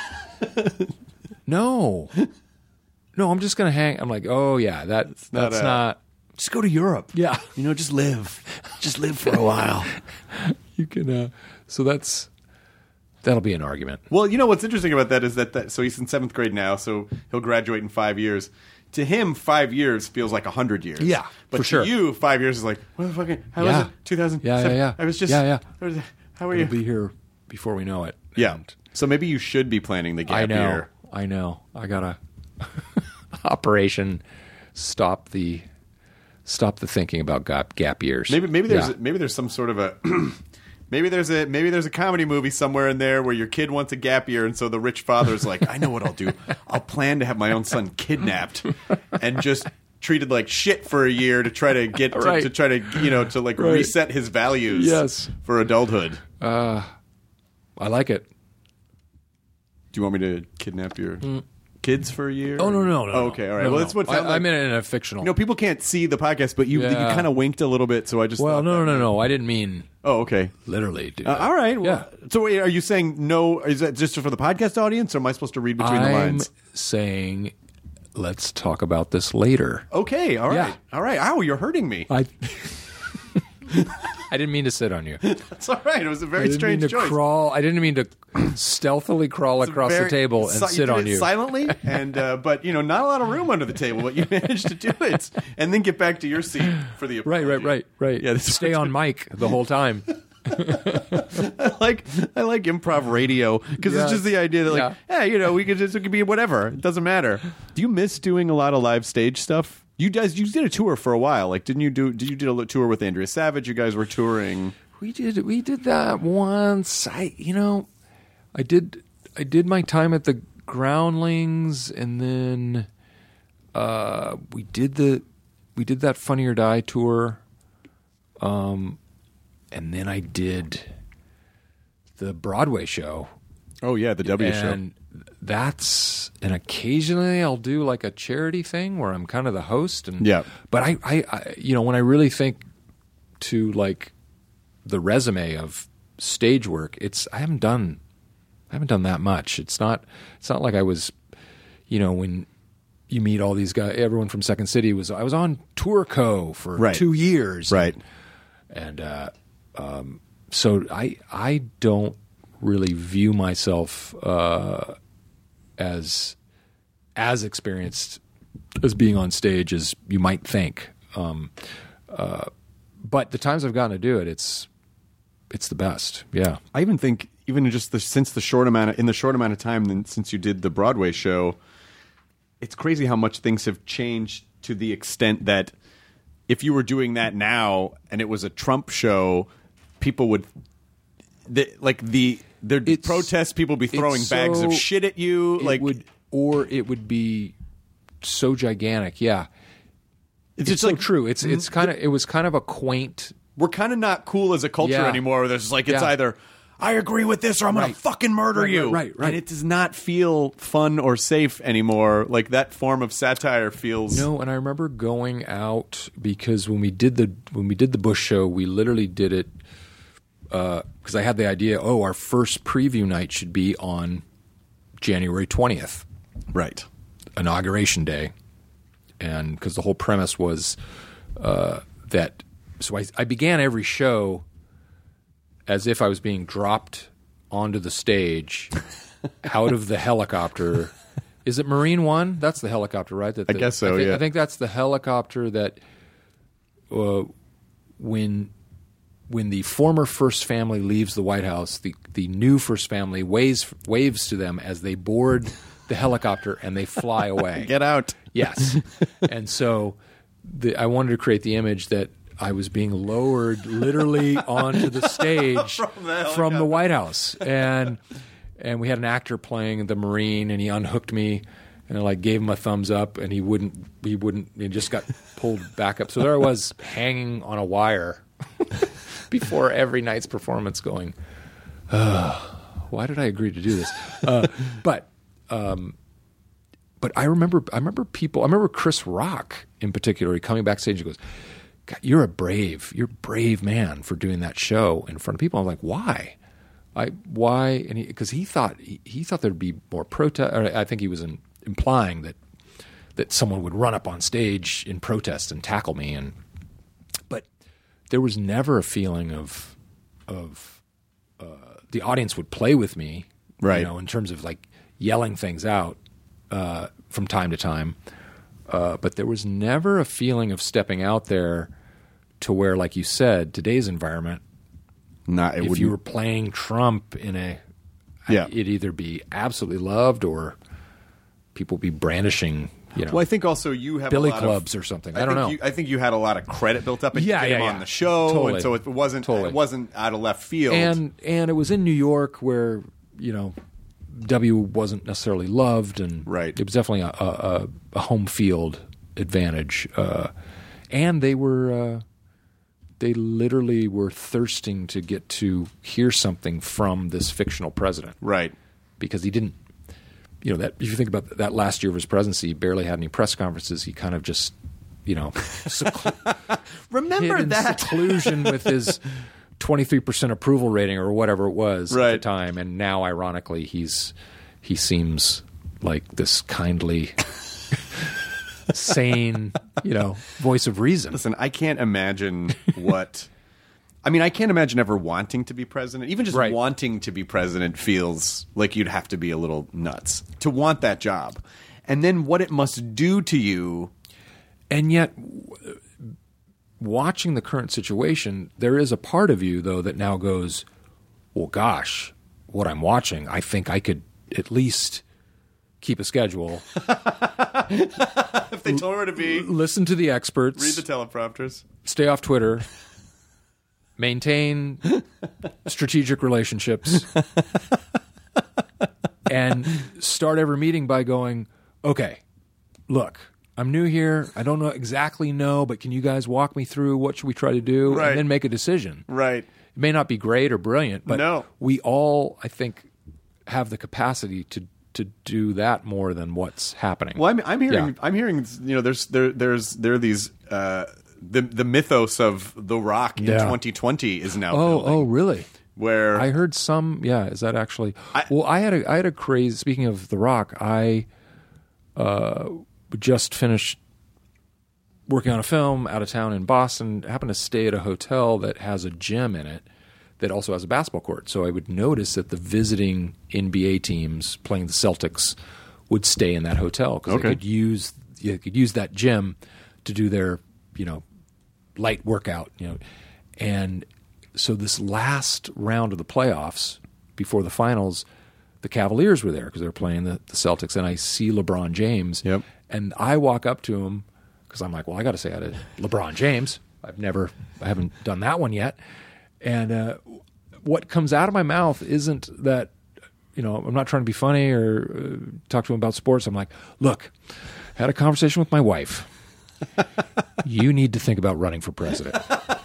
no, no, I'm just gonna hang. I'm like, oh yeah, that not that's a- not. Just go to Europe. Yeah, You know, just live. Just live for a while. you can. Uh, so that's that'll be an argument. Well, you know what's interesting about that is that, that so he's in seventh grade now, so he'll graduate in five years. To him, five years feels like a hundred years. Yeah, but for to sure. you, five years is like what the fucking? How Yeah. was it? Two thousand. Yeah, yeah, yeah. I was just. Yeah, yeah. I was- how are It'll you? be here before we know it. Yeah. And So maybe you should be planning the gap I know. year. I know. I gotta operation stop the stop the thinking about gap gap years. Maybe maybe there's Yeah. maybe there's some sort of a. Maybe there's a maybe there's a comedy movie somewhere in there where your kid wants a gap year, and so the rich father's like, I know what I'll do. I'll plan to have my own son kidnapped and just treated like shit for a year to try to get to, Right. to try to you know to like Right. reset his values. Yes. For adulthood. I like it. Do you want me to kidnap your kids for a year? Oh no no no. Oh, okay, all right. No, well, no. that's what I, sounded like. I'm in, a, in a fictional. You know, people can't see the podcast, but you you Yeah. kind of winked a little bit, so I just well, thought no no that- no no. I didn't mean Oh, okay. literally. Dude. Uh, all right. Well, Yeah. So, wait, are you saying no? Is that just for the podcast audience, or am I supposed to read between the I'm lines? saying, let's talk about this later. Okay. All right. Yeah. All right. Ow, you're hurting me. I. I didn't mean to sit on you. That's all right. It was a I very didn't strange mean to choice. crawl. I didn't mean to stealthily crawl It's a across very- the table and si- sit you did on it you. silently, and uh, but you know, not a lot of room under the table, but you managed to do it, and then get back to your seat for the Right, right, apology. right, right. Yeah, this Stay on mic the whole time. I like I like improv radio because Yeah. it's just the idea that like, Yeah. hey, you know, we could just it could be whatever. It doesn't matter. Do you miss doing a lot of live stage stuff? You guys, you did a tour for a while. Like, didn't you do? Did you did a tour with Andrea Savage? You guys were touring. We did we did that once. I you know, I did I did my time at the Groundlings, and then uh, we did the we did that Funny or Die tour. Um, and then I did the Broadway show. Oh yeah, the W and that's and occasionally I'll do like a charity thing where I'm kind of the host and Yeah. but I, I, I you know when I really think to like the resume of stage work, it's I haven't done I haven't done that much. It's not it's not like I was you know when you meet all these guys, everyone from Second City was I was on Tourco for Right. two years Right. and uh, um, so I I don't really view myself uh, as as experienced as being on stage as you might think. Um, uh, but the times I've gotten to do it, it's it's the best. Yeah, I even think even just the, since the short amount of, in the short amount of time then, since you did the Broadway show, it's crazy how much things have changed to the extent that if you were doing that now and it was a Trump show, people would the, like the there'd be It's- protests. People would be throwing it's bags of so- shit at you. It like would, or it would be so gigantic. Yeah, it's, it's, just so like true. It's it's kind of it was kind of a quaint. we're kind of not cool as a culture Yeah. anymore. Where there's like it's Yeah. either I agree with this or I'm gonna Right. fucking murder Right, you. right, right. And it does not feel fun or safe anymore. Like that form of satire feels. No, and I remember going out because when we did the when we did the Bush show, we literally did it because I had the idea. Oh, our first preview night should be on January twentieth, Right. Inauguration Day, and because the whole premise was uh, that. So I, I began every show as if I was being dropped onto the stage out of the helicopter. Is it Marine One? That's the helicopter, right? That I the- guess so, I think, yeah. I think that's the helicopter that uh, when when the former first family leaves the White House, the, the new first family waves waves to them as they board the helicopter and they fly away. Get out. Yes. And so the, I wanted to create the image that I was being lowered literally onto the stage from the, White House. And and we had an actor playing the Marine and he unhooked me and I like gave him a thumbs up and he wouldn't he wouldn't he just got pulled back up. So there I was hanging on a wire before every night's performance going, oh, why did I agree to do this? Uh, but um But I remember, I remember people. I remember Chris Rock in particular coming backstage and goes, God, "You're a brave, you're a brave man for doing that show in front of people." I'm like, "Why? I why?" And because he, he thought he, he thought there'd be more protest. Or I think he was in, implying that that someone would run up on stage in protest and tackle me. And but there was never a feeling of of uh, the audience would play with me, Right. You know, in terms of like yelling things out. Uh, from time to time, uh, but there was never a feeling of stepping out there to where, like you said, today's environment, Not. It if wouldn't. you were playing Trump in a, Yeah. it'd either be absolutely loved or people be brandishing, you know, Well, I think also you have billy a lot clubs of, or something. I, I, don't think know. You, I think you had a lot of credit built up and Yeah, you yeah, came yeah. on the show, Totally. and so it wasn't Totally. it wasn't out of left field. and and it was in New York where you know W wasn't necessarily loved, and Right. it was definitely a, a, a home field advantage. Uh, and they were uh, they literally were thirsting to get to hear something from this fictional president, right. because he didn't. You know that if you think about that last year of his presidency, he barely had any press conferences. He kind of just, you know, seclu- Remember hid in that. seclusion with his twenty-three percent approval rating or whatever it was Right. at the time. And now, ironically, he's he seems like this kindly, sane, you know, voice of reason. Listen, I can't imagine what. I mean, I can't imagine ever wanting to be president. Even just Right. wanting to be president feels like you'd have to be a little nuts to want that job. And then what it must do to you. And yet, w- watching the current situation, there is a part of you, though, that now goes, well, gosh, what I'm watching, I think I could at least keep a schedule, If they told her to be, listen to the experts, read the teleprompters. stay off Twitter, maintain strategic relationships, and start every meeting by going, okay, look, I'm new here. I don't know exactly know, but can you guys walk me through what should we try to do? Right. And then make a decision. Right. It may not be great or brilliant, but No. we all, I think, have the capacity to to do that more than what's happening. Well, I'm, I'm hearing. Yeah. I'm hearing. You know, there's there there's there are these. Uh, the the mythos of The Rock in Yeah. twenty twenty is now. Oh, building, oh, really? Where I heard some. Yeah, is that actually? I- well, I had a I had a crazy. Speaking of The Rock, I uh, just finished working on a film out of town in Boston. Happened to stay at a hotel that has a gym in it that also has a basketball court. So I would notice that the visiting N B A teams playing the Celtics would stay in that hotel because Okay. they could use you could use that gym to do their you know light workout. You know, and so this last round of the playoffs before the finals, the Cavaliers were there because they were playing the, the Celtics, and I see LeBron James, Yep. and I walk up to him because I'm like, well, I got to say hi to LeBron James. I've never, I haven't done that one yet. And uh, what comes out of my mouth isn't that, you know, I'm not trying to be funny or uh, talk to him about sports. I'm like, look, I had a conversation with my wife. You need to think about running for president.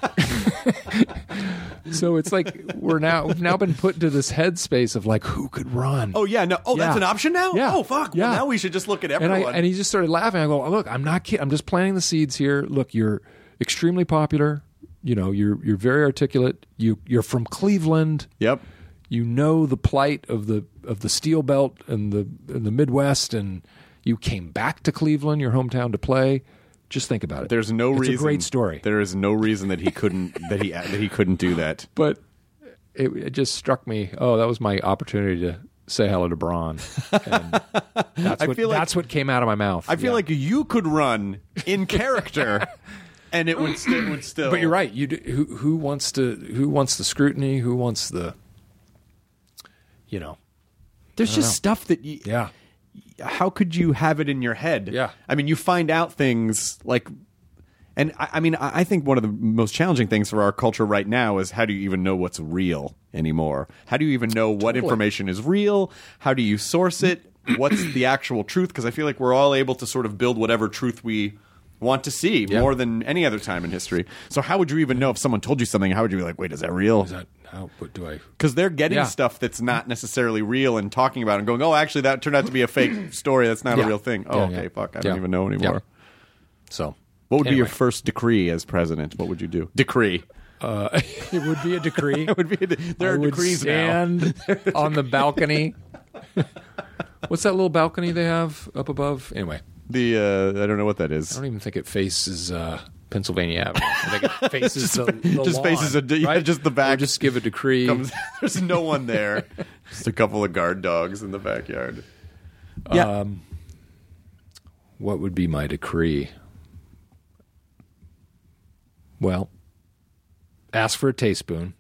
So it's like we're now we've now been put into this headspace of like, who could run? Oh yeah, no. Oh, Yeah. that's an option now. Yeah. Oh fuck. Yeah. Well, now we should just look at And everyone. I and he just started laughing. I go, look, I'm not kidding. I'm just planting the seeds here. Look, you're extremely popular. You know, you're you're very articulate. You you're from Cleveland. Yep. You know the plight of the of the Steel Belt and the and the Midwest, and you came back to Cleveland, your hometown, to play. Just think about it. There's no it's reason. It's a great story. There is no reason that he couldn't that he that he couldn't do that. But it, it just struck me. Oh, that was my opportunity to say hello to Braun. And that's I what feel like- that's what came out of my mouth. I feel Yeah. like you could run in character, and it would still it would still. But you're right. You do, who who wants to who wants the scrutiny? Who wants the you know? There's just know. stuff that you. Yeah. How could you have it in your head? Yeah. I mean, you find out things like, and I, I mean, I I think one of the most challenging things for our culture right now is how do you even know what's real anymore? How do you even know what Totally. information is real? How do you source it? What's the actual truth? Because I feel like we're all able to sort of build whatever truth we want to see Yeah. more than any other time in history. So how would you even know if someone told you something? How would you be like, wait, is that real? Is that how? What do I? Because they're getting Yeah. stuff that's not necessarily real and talking about it and going, oh, actually, that turned out to be a fake story. That's not Yeah. a real thing. Oh, Yeah, okay, yeah. fuck. I don't Yeah. even know anymore. Yeah. So, What would be your Anyway. first decree as president? What would you do? Decree. uh, it would be a decree. It would be. A de- there I are would decrees now. stand on the balcony. What's that little balcony they have up above? Anyway, The uh, I don't know what that I is. don't even think it faces uh, Pennsylvania Avenue. I think it faces Just the, fa- the just lawn, faces a- yeah, right? just the back. Or just give a decree. Comes- There's no one there. Just a couple of guard dogs in the backyard. Yeah. Um, what would be my decree? Well, ask for a teaspoon.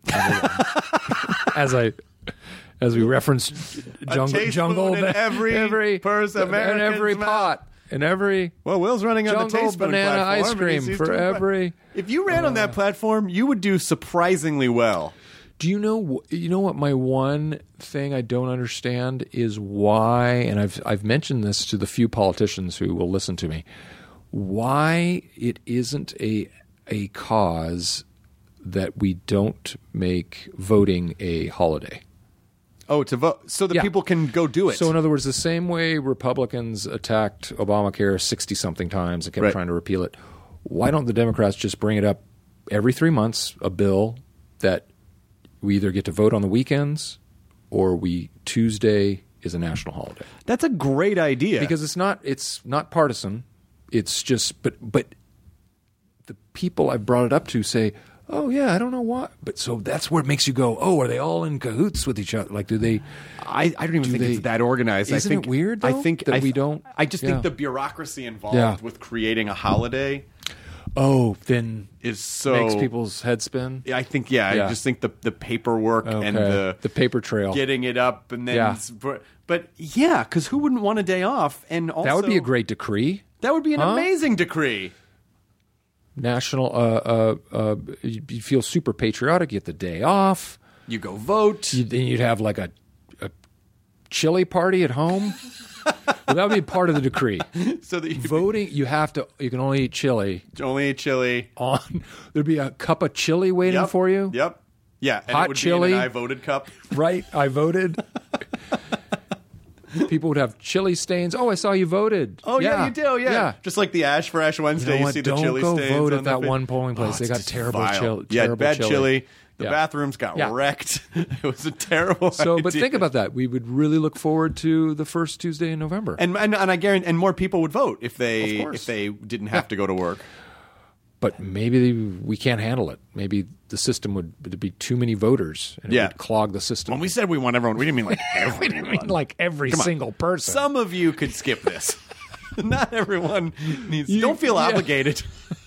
as I, as we referenced, jungle, teaspoon jungle, in every purse in American's every mouth. pot, in every Well, Will's running on the jungle teaspoon banana platform, ice and he cream seems for to have- every. If you ran on that platform, you would do surprisingly well. Do you know? You know what? My one thing I don't understand is why, and I've I've mentioned this to the few politicians who will listen to me, why it isn't a a cause that we don't make voting a holiday. Oh, to vote so that Yeah. people can go do it. So, in other words, the same way Republicans attacked Obamacare sixty something times and kept Right. trying to repeal it, why don't the Democrats just bring it up every three months? A bill that we either get to vote on the weekends or we Tuesday is a national holiday, That's a great idea. because it's not it's not partisan. It's just but but the people I've brought it up to say, oh yeah, I don't know why, but so that's where it makes you go, oh, are they all in cahoots with each other? Like, do they? I, I don't even Do think they- it's that organized. Isn't I think, it weird, I though, think that I, we don't- I just Yeah. think the bureaucracy involved Yeah. with creating a holiday Oh, then is so makes people's head spin. I think yeah, Yeah. I just think the the paperwork Okay. and the the paper trail. getting it up and then Yeah. but, but yeah, because who wouldn't want a day off? And also That would be a great decree. that would be an Huh? amazing decree. National, uh, uh, uh, you you feel super patriotic. You get the day off. You go vote. You, then you'd have like a, a chili party at home. Well, that would be part of the decree. so that you Voting, you have to. You can only eat chili only eat chili. on. There'd be a cup of chili waiting Yep. for you. Yep. Yeah, and Hot it would chili. be in an I voted cup. Right? I voted. People would have chili stains. Oh, I saw you voted. Oh yeah, you do. Yeah. yeah. Just like the Ash for Ash Wednesday, You know you, what? see the Don't chili go stains vote on at the that fa- one polling place. Oh, They it's got just terrible vile. chili- Yeah, terrible bad chili. chili. The Yeah. bathrooms got Yeah. wrecked. It was a terrible. So, but idea. think about that. We would really look forward to the first Tuesday in November. And and, and I guarantee, and more people would vote if they Of course. if they didn't have to go to work. But maybe we can't handle it. Maybe the system would there'd be too many voters, and Yeah. it would clog the system. When we said we want everyone, we didn't mean like everyone. I mean, like every Come on. single person. Some of you could skip this. Not everyone needs. You- don't feel yeah. obligated.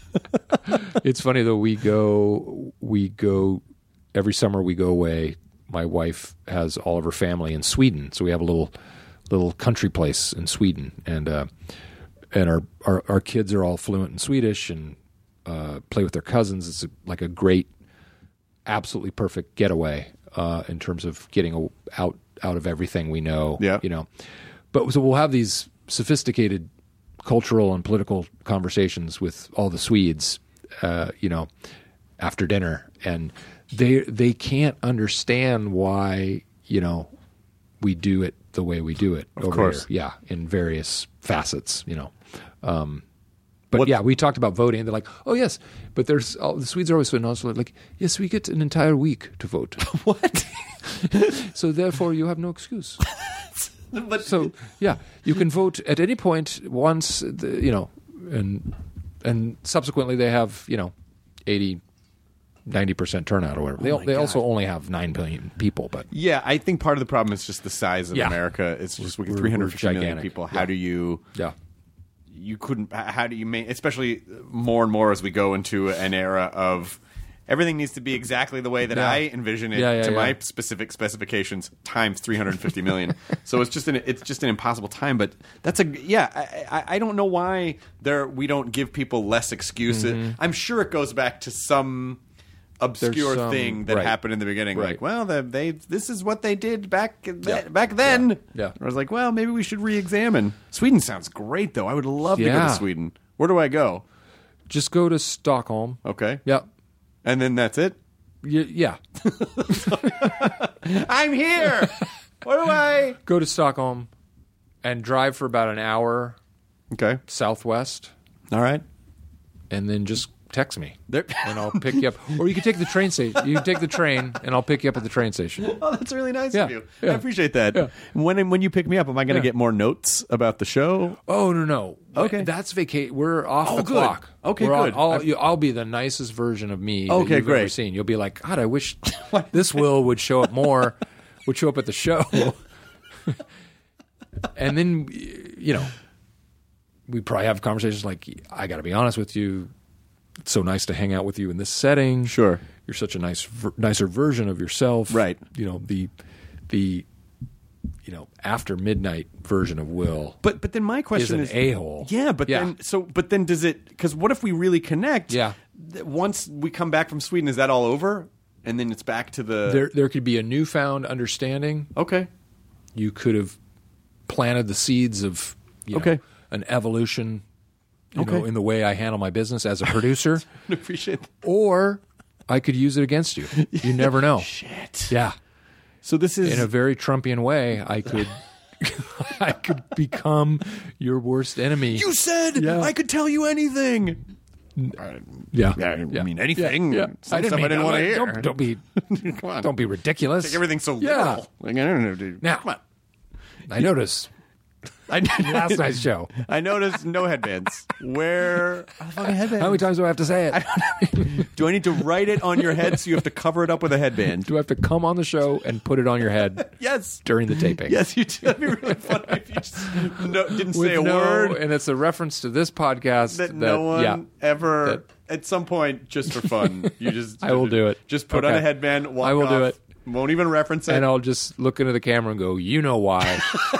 It's funny though. We go, we go every summer. We go away. My wife has all of her family in Sweden, so we have a little little country place in Sweden, and uh, and our, our our kids are all fluent in Swedish and uh, play with their cousins. It's a, like a great, absolutely perfect getaway uh, in terms of getting a, out out of everything we know. Yeah. You know, but so we'll have these sophisticated cultural and political conversations with all the Swedes, uh, you know, after dinner, and they they can't understand why, you know, we do it the way we do it. Of over course. here. Yeah, in various facets, you know. Um, but What- yeah, we talked about voting. They're like, oh yes, but there's all, the Swedes are always so also like, yes, we get an entire week to vote. What? So therefore, you have no excuse. But So yeah, you can vote at any point once, the, you know, and and subsequently they have, you know, eighty, ninety percent turnout or whatever. They, Oh my they also God. only have nine billion people, but yeah, I think part of the problem is just the size of Yeah. America. It's just with We're- three hundred fifty we're million gigantic. people. How Yeah. do you? yeah. You couldn't. h- How do you make? Especially more and more as we go into an era of everything needs to be exactly the way that Yeah. I envision it Yeah, yeah, to my yeah. specific specifications times three hundred fifty million. So it's just an it's just an impossible time. But that's a yeah. I, I, I don't know why there we don't give people less excuses. I'm sure it goes back to some obscure Mm-hmm. There's some- thing that right. happened in the beginning. Right. Like, well, the, they this is what they did back th- Yeah. back then. Yeah. Yeah. I was like, well, maybe we should re-examine. Sweden sounds great, though. I would love to go Yeah. to Sweden. Where do I go? Just go to Stockholm. Okay. Yeah. And then that's it? Y- yeah. I'm here! Where do I? Go to Stockholm and drive for about an hour Okay. southwest, All right. and then just text me, There. and I'll pick you up. Or you can take the train station. You can take the train, and I'll pick you up at the train station. Oh, that's really nice Yeah. of you. Yeah. I appreciate that. Yeah. When when you pick me up, am I going to Yeah. get more notes about the show? Oh no no. Okay. That's vacate. We're off Oh, the good. clock. Okay, We're on- good. I'll, I've- you, I'll be the nicest version of me that Okay, you've ever great. seen. You'll be like, God, I wish this Will would show up more. Would show up at the show. And then, you know, we probably have conversations like, I got to be honest with you. It's so nice to hang out with you in this setting. Sure. You're such a nice, ver- nicer version of yourself. Right. You know, the, the, you know, after midnight version of Will. But but then my question an is a-hole. Yeah, but Yeah. then so but then does it? Because what if we really connect? Yeah. th- Once we come back from Sweden, is that all over? And then it's back to the There, there could be a newfound understanding. Okay. You could have planted the seeds of, you know, Okay. an evolution, you Okay. know, in the way I handle my business as a producer. I appreciate that. Or I could use it against you. You never know. Shit. Yeah. So this is In a very Trumpian way, I could I could become your worst enemy. You said Yeah. I could tell you anything. yeah. I didn't mean anything. Yeah. Some stuff I didn't want to hear. Don't, don't be Come on. don't be ridiculous. Take everything so Yeah. literal. Like, I don't know, dude. Now, Come on. I noticed I, last night's show. I noticed no headbands. Where are the fucking headbands? How many times do I have to say it? Do I need to write it on your head so you have to cover it up with a headband? Do I have to come on the show and put it on your head Yes. during the taping? Yes, you did. That'd be really funny if you just no, didn't With say a no, word and it's a reference to this podcast that, that, no one yeah, ever. that- at some point, just for fun, you just. I will do it. Just put on Okay. a headband. Walk I will off, do it. Won't even reference it. and I'll just look into the camera and go, you know why?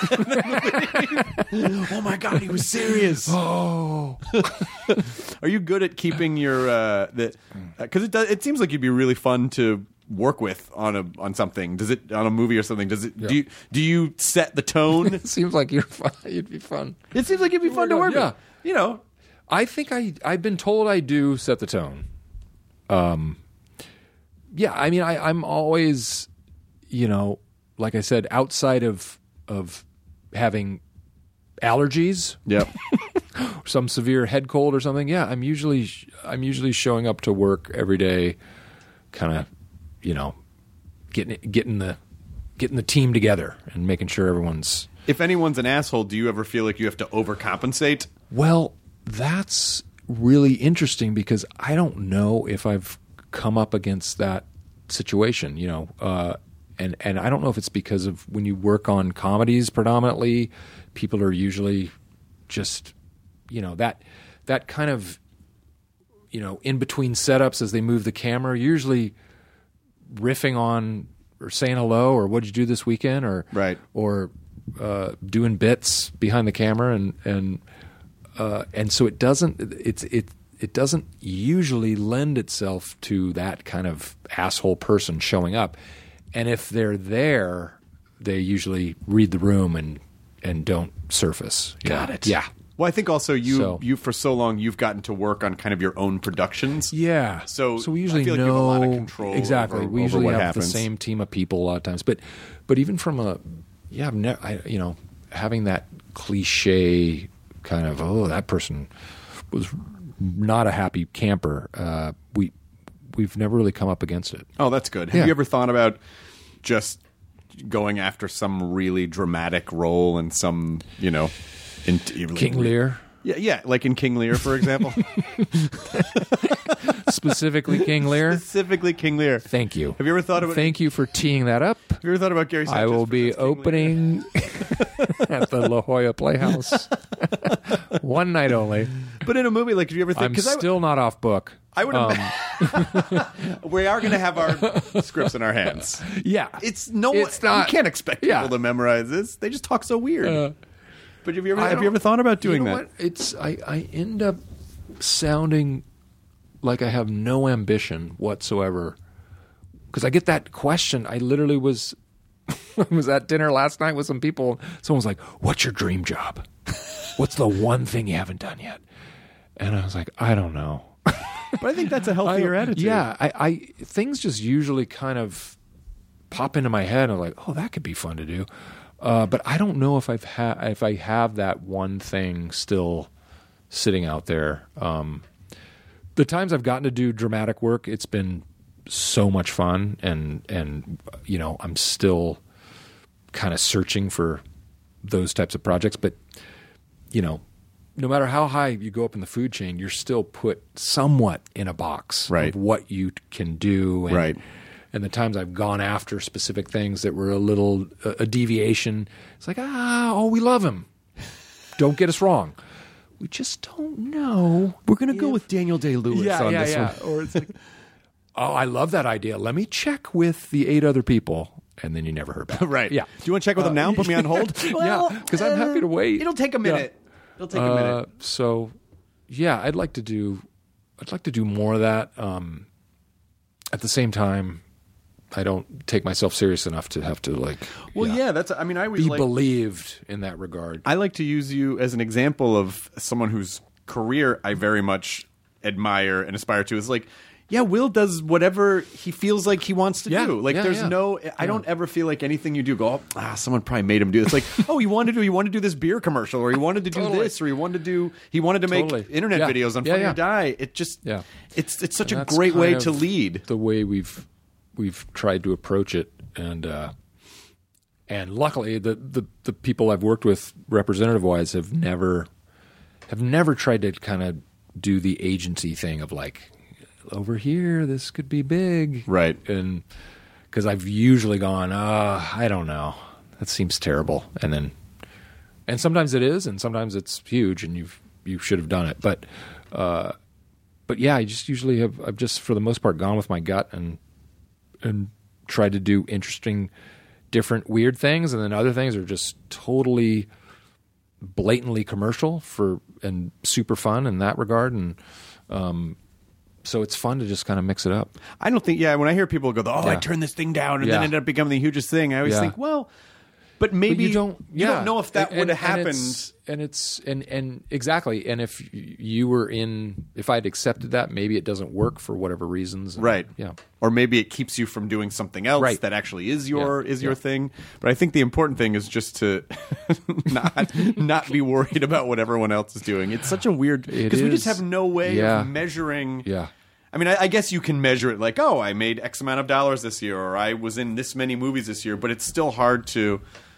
oh my god, he was serious. oh, Are you good at keeping your uh, the? Because it does. It seems like you'd be really fun to work with on a on something. Does it on a movie or something? Does it? Do you do you set the tone? it seems like you're fun. You'd be fun. It seems like you'd be fun to work Yeah. with. You know. I think I I've been told I do set the tone. Um, yeah, I mean I I'm always, you know, like I said, outside of of having allergies, Yep. some severe head cold or something. Yeah, I'm usually I'm usually showing up to work every day, kind of, you know, getting getting the getting the team together and making sure everyone's If anyone's an asshole, do you ever feel like you have to overcompensate? well. That's really interesting because I don't know if I've come up against that situation, you know, uh, and and I don't know if it's because of when you work on comedies predominantly, people are usually just, you know, that that kind of, you know, in between setups as they move the camera, usually riffing on or saying hello or what'd you do this weekend or Right. or uh, doing bits behind the camera and and uh, and so it doesn't. It's it it doesn't usually lend itself to that kind of asshole person showing up. And if they're there, they usually read the room and and don't surface. Got know? it. Yeah. Well, I think also you So- you for so long you've gotten to work on kind of your own productions. Yeah. So so we usually I feel like know you have a lot of control exactly. over- we over usually what have happens. the same team of people a lot of times. But but even from a yeah, I've never, I, you know, having that cliche kind of oh that person was not a happy camper. Uh, we we've never really come up against it. Oh, that's good. Have Yeah. you ever thought about just going after some really dramatic role in some, you know, in King Lear. Yeah, yeah, like in King Lear, for example. Specifically King Lear. Specifically King Lear. Thank you. Have you ever thought about Thank you for teeing that up. Have you ever thought about Gary Sanchez? I will be versus King Lear? opening at the La Jolla Playhouse. One night only. But in a movie, like, have you ever think? I'm 'cause I- still not off book. I would. Um, we are going to have our scripts in our hands. yeah. It's no. It's not- You can't expect people yeah. to memorize this. They just talk so weird. Uh, but have you ever I have you don't- ever thought about doing you know that? What? It's I, I end up sounding like I have no ambition whatsoever because I get that question. I literally was I was at dinner last night with some people. Someone was like, "What's your dream job? What's the one thing you haven't done yet?" And I was like, "I don't know." But I think that's a healthier I- attitude. Yeah, I, I things just usually kind of pop into my head. And I'm like, "Oh, that could be fun to do." Uh, but I don't know if I've ha- if I have that one thing still sitting out there. Um, the times I've gotten to do dramatic work, it's been so much fun, and and you know I'm still kind of searching for those types of projects. But you know, no matter how high you go up in the food chain, you're still put somewhat in a box Right. of what you can do. And, Right. And the times I've gone after specific things that were a little a, a deviation, it's like, ah, oh, we love him. Don't get us wrong. We just don't know. We're going to go with Daniel Day-Lewis Yeah, on yeah, this yeah. one. Or it's like, oh, I love that idea. Let me check with the eight other people. And then you never heard back. Right. Yeah. Do you want to check with them now and put me on hold? yeah, because I'm happy to wait. It'll take a minute. It'll take a Uh, minute. so, yeah, I'd like to do. I'd like to do more of that. Um, at the same time, I don't take myself serious enough to have to like. Well, yeah, that's. I mean, I always be like. believed in that regard. I like to use you as an example of someone whose career I very much admire and aspire to. Is like, yeah, Will does whatever he feels like he wants to Yeah, do. Like, yeah, there's yeah. no. I don't ever feel like anything you do go, oh, ah, someone probably made him do this. Like, oh, he wanted to. He wanted to do this beer commercial, or he wanted to do Totally. this, or he wanted to do. He wanted to make Totally. internet Yeah. videos on Yeah, Funny yeah. or Die. It just. Yeah. It's it's such And a that's great way kind to of lead. The way we've we've tried to approach it, and uh, and luckily the, the the people I've worked with, representative wise, have never have never tried to kind of do the agency thing of like, over here this could be big, Right. And because I've usually gone, uh, I don't know, that seems terrible, and then and sometimes it is, and sometimes it's huge, and you've you should have done it, but. Uh, But yeah, I just usually have. I've just for the most part gone with my gut and and tried to do interesting, different, weird things, and then other things are just totally, blatantly commercial for and super fun in that regard. And um, so it's fun to just kind of mix it up. I don't think. Yeah, when I hear people go, "Oh, I Yeah. turned this thing down," and Yeah. then ended up becoming the hugest thing, I always Yeah. think, well, but maybe But you don't. You yeah. don't know if that And- would have and- and happened. it's- And it's and and exactly. And if you were in, if I'd accepted that, maybe it doesn't work for whatever reasons. And, Right. Yeah. Or maybe it keeps you from doing something else Right. that actually is your Yeah. is your Yeah. thing. But I think the important thing is just to not not be worried about what everyone else is doing. It's such a weird It because we just is. have no way Yeah. of measuring. Yeah. I mean, I, I guess you can measure it like, oh, I made X amount of dollars this year, or I was in this many movies this year. But it's still hard to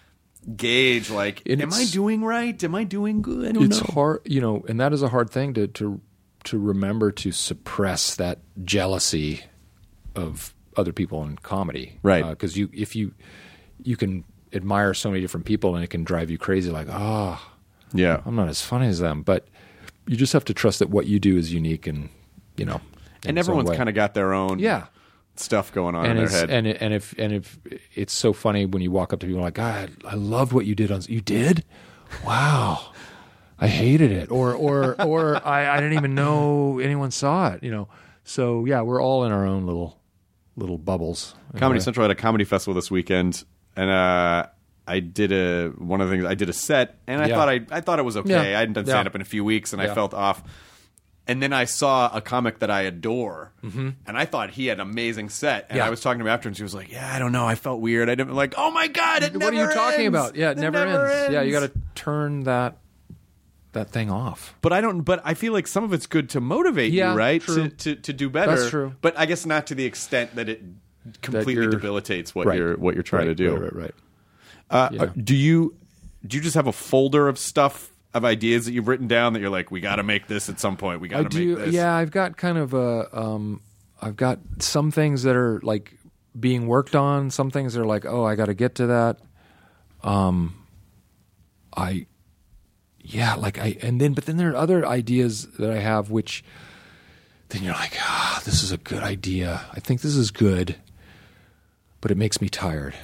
gauge. Like, And am I it's- doing right? Am I doing good? I don't It's know. hard, you know, and that is a hard thing to to to remember to suppress that jealousy of other people in comedy, Right. Because you, if you, you can admire so many different people, and it can drive you crazy. Like, oh, Yeah. I'm not as funny as them, but you just have to trust that what you do is unique, and you know, And everyone's kind of got their own yeah. stuff going on And in it's, their head. and it- and if and if it's so funny when you walk up to people like, God, I loved what you did on. You did? Wow. I hated it, or or or I, I didn't even know anyone saw it. You know, so yeah, we're all in our own little little bubbles. Comedy Central had a comedy festival this weekend, and uh, I did a one of the things I did a set, and I Yeah. thought I I thought it was okay. Yeah. I hadn't done Yeah. stand up in a few weeks, and I Yeah. felt off. And then I saw a comic that I adore, Mm-hmm. and I thought he had an amazing set. And Yeah. I was talking to him after, and she was like, "Yeah, I don't know. I felt weird. I didn't like. Oh my god, it What never are you talking ends. about? Yeah, it, It never, never ends. Yeah, you ends." got to turn that that thing off. But I don't. But I feel like some of it's good to motivate Yeah, you, right? true. To, to to do better. That's true. But I guess not to the extent that it completely you're- debilitates what Right. you're what you're trying Right, to do. Right, right, right. Uh, Yeah. uh, do you do you just have a folder of stuff of ideas that you've written down that you're like, we got to make this at some point. We got I to do. make this. Yeah, I've got kind of a. Um, I've got some things that are like being worked on. Some things that are like, oh, I got to get to that. Um, I, yeah, like I, and then, but then there are other ideas that I have, which then you're like, ah, this is a good idea. I think this is good, but it makes me tired.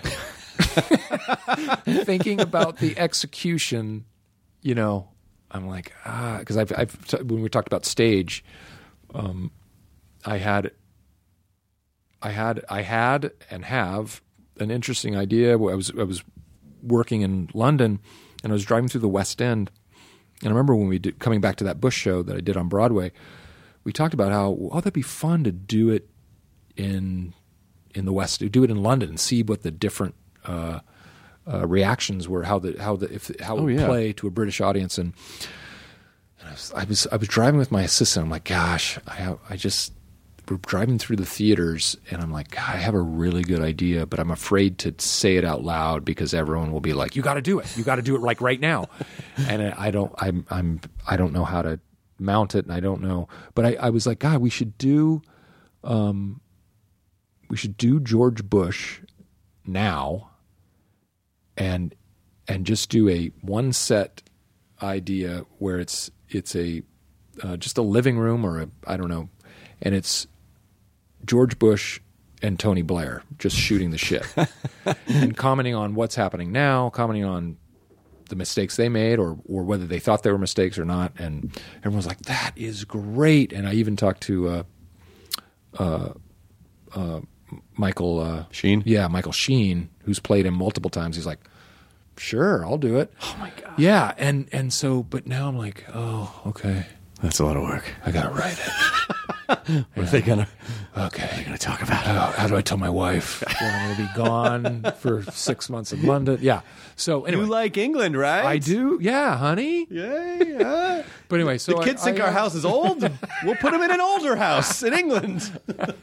Thinking about the execution, you know, I'm like, ah, because I've, I've t- when we talked about stage, um, I had, I had, I had, and have an interesting idea. I was, I was working in London, and I was driving through the West End, and I remember when we did coming back to that Bush show that I did on Broadway, we talked about how, oh, that'd be fun to do it in, in the West, do it in London, and see what the different uh, uh, reactions were, how the how the if how it Oh, would yeah. play to a British audience, and, and I, was, I was I was driving with my assistant. I'm like, gosh, I have, I just we're driving through the theaters, and I'm like, God, I have a really good idea, but I'm afraid to say it out loud because everyone will be like, you got to do it, you got to do it like right now, and I don't, I'm I'm I don't know how to mount it, and I don't know, but I, I was like, God, we should do, um, we should do George Bush now. And and just do a one set idea where it's it's a uh, just a living room or a I don't know, and it's George Bush and Tony Blair just shooting the shit and commenting on what's happening now, commenting on the mistakes they made or or whether they thought they were mistakes or not, and everyone's like, that is great. And I even talked to uh, uh, uh, Michael uh, Sheen? yeah, Michael Sheen, who's played him multiple times. He's like, sure, I'll do it. Oh my god. Yeah, and and so, but now I'm like, oh, okay, That's a lot of work. I gotta write it. What are they gonna? Okay, They're gonna talk about how, how do I tell my wife when I'm going to be gone for six months in London? Yeah. So anyway, You like England, right? I do. Yeah, honey. Yeah, yeah. But anyway, so the kids I, think I, our house is old. We'll put them in an older house in England.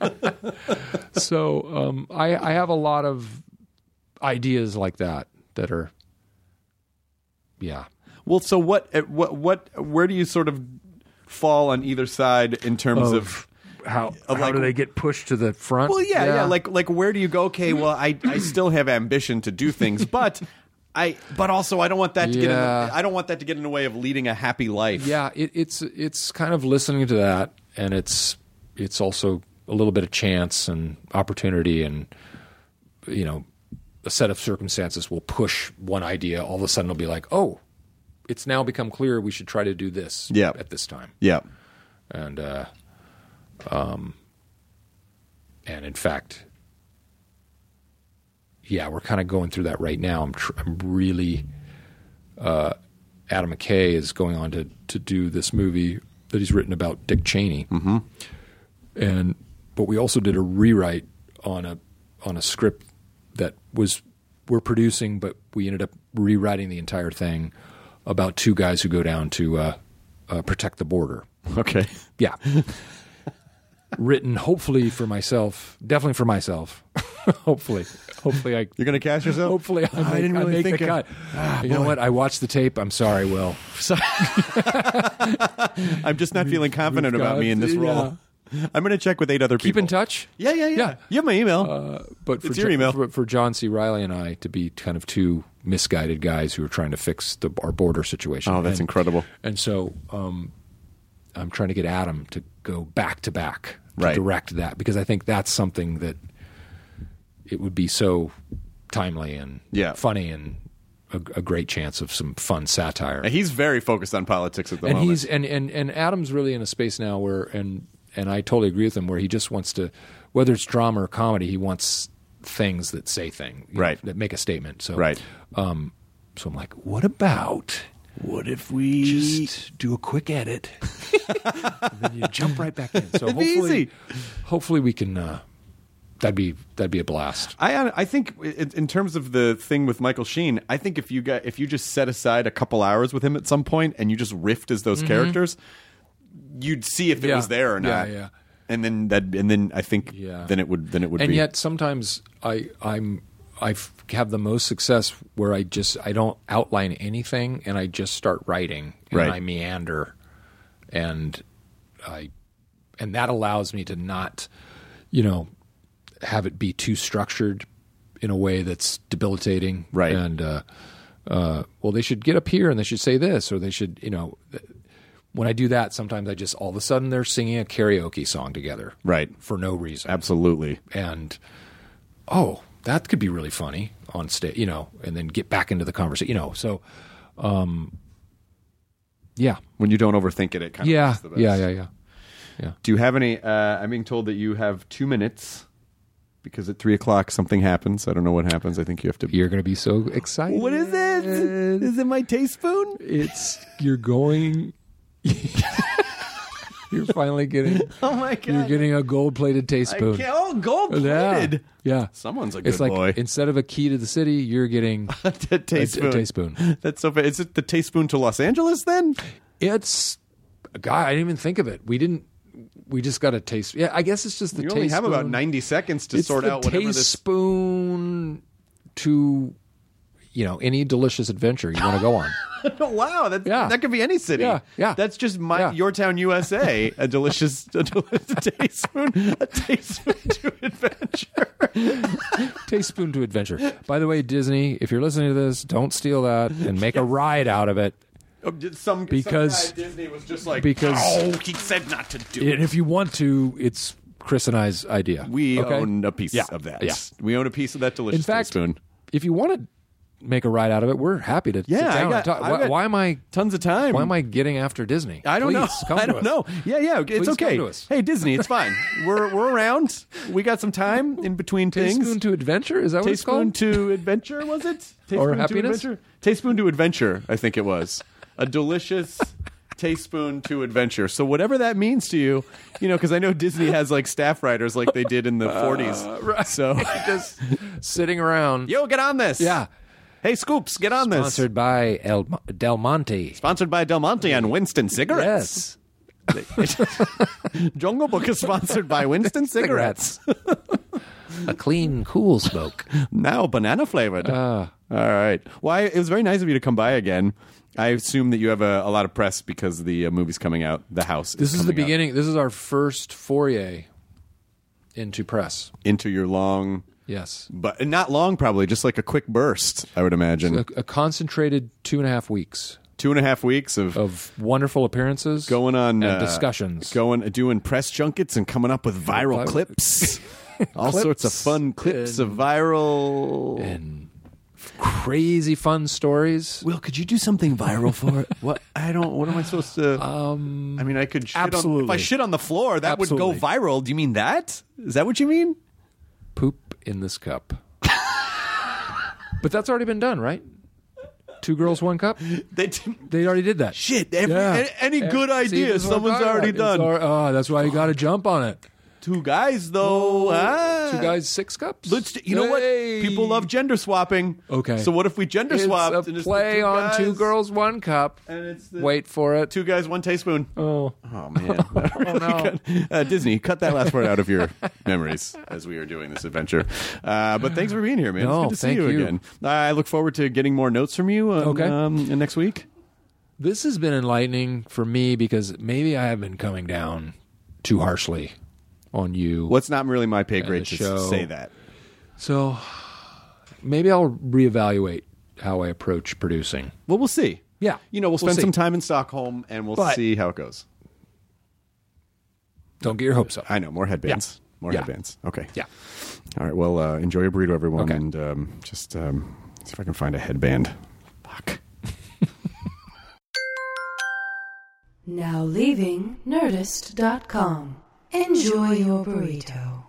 So um, I, I have a lot of ideas like that that are, yeah. Well, so what? uh, What? What? Where do you sort of fall on either side in terms of? how of how like- do they get pushed to the front? Well, yeah, yeah, Like, like, where do you go? Okay, well, I, I still have ambition to do things, but I, but also I don't want that to get. In Yeah. the, I don't want that to get in the way of leading a happy life. yeah, it, it's it's kind of listening to that, and it's it's also a little bit of chance and opportunity, and you know, a set of circumstances will push one idea. All of a sudden, it'll be like, oh, it's now become clear we should try to do this. Yeah. At this time. Yeah. And uh, um, and in fact, yeah, we're kind of going through that right now. I'm tr- I'm really uh, Adam McKay is going on to to do this movie that he's written about Dick Cheney, mm-hmm. and but we also did a rewrite on a on a script that was we're producing, but we ended up rewriting the entire thing about two guys who go down to uh, uh, protect the border. Okay. Yeah. Written hopefully for myself, definitely for myself. hopefully, hopefully I. You're gonna cast yourself. Hopefully I, make, I didn't really I make think the of- cut. Ah, you know boy. what? I watched the tape. I'm sorry, Will. I'm just not feeling confident we've about got- me in this yeah. role. I'm gonna check with eight other Keep people. in touch. Yeah, yeah, yeah. Yeah. You have my email. Uh, but for, It's your Jo- email. for for John C. Reilly and I to be kind of two misguided guys who are trying to fix the, our border situation. Oh, that's And- incredible. And so um, I'm trying to get Adam to go back to back to Right. direct that, because I think that's something that it would be so timely and Yeah. funny and a, a great chance of some fun satire. And he's very focused on politics at the and moment. he's and, and and Adam's really in a space now where and and I totally agree with him where he just wants to, whether it's drama or comedy, he wants things that say things, right, know, that make a statement. So right. Um, so I'm like, what about? What if we just do a quick edit, and then you jump right back in? So It'd be hopefully, easy. hopefully we can. Uh, that'd be that'd be a blast. I I think in in terms of the thing with Michael Sheen, I think if you got if you just set aside a couple hours with him at some point and you just riffed as those Mhm. characters, you'd see if it Yeah. was there or not. Yeah, yeah. And then that and then I think Yeah. then it would then it would and be. yet sometimes I I'm I have the most success where I just I don't outline anything and I just start writing and Right. I meander and I and that allows me to not you know have it be too structured in a way that's debilitating. Right. And uh, uh, well, they should get up here and they should say this or they should you know. When I do that, sometimes I just all of a sudden they're singing a karaoke song together, right, for no reason, absolutely, and oh, that could be really funny on stage, you know, and then get back into the conversation, you know. So, um, yeah, when you don't overthink it, it kind of yeah, works the best. yeah, yeah, yeah, yeah. Do you have any? Uh, I'm being told that you have two minutes because at three o'clock something happens. I don't know what happens. I think you have to. You're going to be so excited. What is it? Is it my teaspoon? It's you're going. You're finally getting. Oh my god! You're getting a gold-plated teaspoon. I can't- oh, gold-plated. Yeah, yeah. Someone's a good it's like, boy. Instead of a key to the city, you're getting a teaspoon. A, a teaspoon. That's so. Is it the teaspoon to Los Angeles then? It's God. I didn't even think of it. We didn't. We just got a taste. Yeah, I guess it's just the you teaspoon. only have about ninety seconds to it's sort the out whatever this. Teaspoon to, you know, any delicious adventure you want to go on. Wow, that Yeah. that could be any city. Yeah, yeah. That's just my Yeah. Your Town, U S A. A delicious, a delicious teaspoon, a teaspoon to adventure. Teaspoon to adventure. By the way, Disney, if you're listening to this, don't steal that and make a ride out of it. Oh, did Some Because- some guy at Disney was just like, because- oh, he said not to do it. And if you want to, it's Chris and I's idea. We okay? own a piece Yeah, of that. yeah. We own a piece of that delicious In fact, teaspoon. if you want to make a ride out of it, we're happy to Yeah, sit I down got- and talk. I Why, got why am I Tons of time. Why am I getting after Disney? I don't Please, know. Come I to don't us. know. Yeah, yeah. It's Please okay. come to us. Hey, Disney, it's fine. We're we're around. We got some time in between things. Teaspoon to adventure? Is that what it's Teaspoon called? to adventure, was it? Teaspoon Or to happiness? adventure? Teaspoon to adventure, I think it was. A delicious teaspoon to adventure. So whatever that means to you, you know, because I know Disney has like staff writers like they did in the forties. right. So Just sitting around. yo, get on this. Yeah. Hey, Scoops, get on this. Sponsored by El Del Monte. Sponsored by Del Monte and Winston Cigarettes. Yes. Jungle Book is sponsored by Winston Cigarettes. A clean, cool smoke. Now banana flavored. Ah. All right. Well, I, it was very nice of you to come by again. I assume that you have a, a lot of press because the uh, movie's coming out. The House. This is the coming out. beginning. This is our first foray into press. into your long, Yes. but not long, probably just like a quick burst. I would imagine A, a concentrated two and a half weeks two and a half weeks of of wonderful appearances. going on and uh, discussions. going doing press junkets and coming up with viral Viral- clips. All Clips sorts of fun clips and- of viral. and crazy fun stories. Will, could you do something viral for it? What I don't. What am I supposed to? Um, I mean, I could shit absolutely. On, if I shit on the floor, that Absolutely. would go viral. Do you mean that? Is that what you mean? poop in this cup. But that's already been done, right? Two girls, one cup. They t- They already did that. shit. Every, Yeah. any good See, idea, this is what I'm someone's talking already about. It's done. al- oh, that's why you got to jump on it. Two guys, though. ah. Two guys, six cups. Let's. You know Hey. what? People love gender swapping. Okay. So what if we gender It's swapped? a and it's the play two on guys, two girls, one cup. And it's the Wait for it. two guys, one teaspoon. Oh, Oh man! oh no. uh, Disney, cut that last part out of your memories as we are doing this adventure. Uh, but thanks for being here, man. No, it's good to see thank you, you. again. I look forward to getting more notes from you. On, Okay. Um, next week. this has been enlightening for me because maybe I have been coming down too harshly on you. What's not really my pay And grade the to show. say that. So maybe I'll reevaluate how I approach producing. Well, we'll see. Yeah, You know, we'll we'll spend see. some time in Stockholm and we'll But- see how it goes. Don't get your hopes up. I know more headbands. More Yeah. headbands. Okay. Yeah. All right. Well, uh, enjoy your burrito, everyone, Okay. and um, just um, see if I can find a headband Now leaving Nerdist dot com. Enjoy your burrito.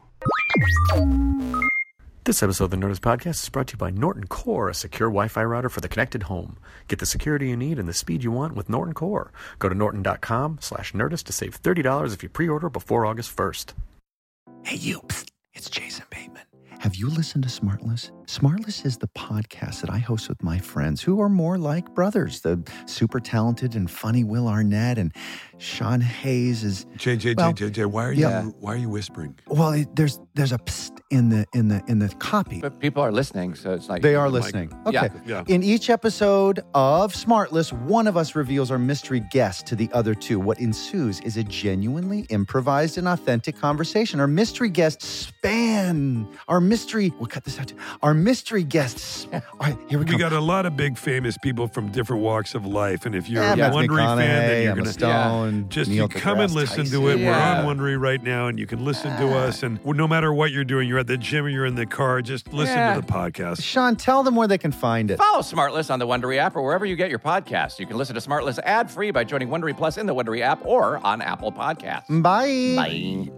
This episode of the Nerdist Podcast is brought to you by Norton Core, a secure Wi-Fi router for the connected home. Get the security you need and the speed you want with Norton Core. Go to norton.com slash Nerdist to save thirty dollars if you pre-order before August first. Hey, you. Psst. It's Jason Bateman. Have you listened to Smartless? Smartless is the podcast that I host with my friends who are more like brothers. The super talented and funny Will Arnett and Sean Hayes is... J J, well, J J, J, why are yeah. you why are you whispering? Well, it, there's there's a psst in the in the in the copy. But people are listening, so it's like they are listening. Like, okay. Yeah. In each episode of Smartless, one of us reveals our mystery guest to the other two. What ensues is a genuinely improvised and authentic conversation. Our mystery guests span our mystery. We'll cut this out. Too. Our mystery guests. All right, here we go. We got a lot of big famous people from different walks of life, and if you're yeah, a Wondery fan, then you're Emma gonna Stone, yeah. just Neil you come deGrasse and listen Tyson. to it. Yeah. We're on Wondery right now, and you can listen to us. And no matter what you're doing, you're at the gym or you're in the car, just listen Yeah. to the podcast. Sean, tell them where they can find it. Follow Smartless on the Wondery app or wherever you get your podcasts. You can listen to Smartless ad-free by joining Wondery Plus in the Wondery app or on Apple Podcasts. Bye. Bye.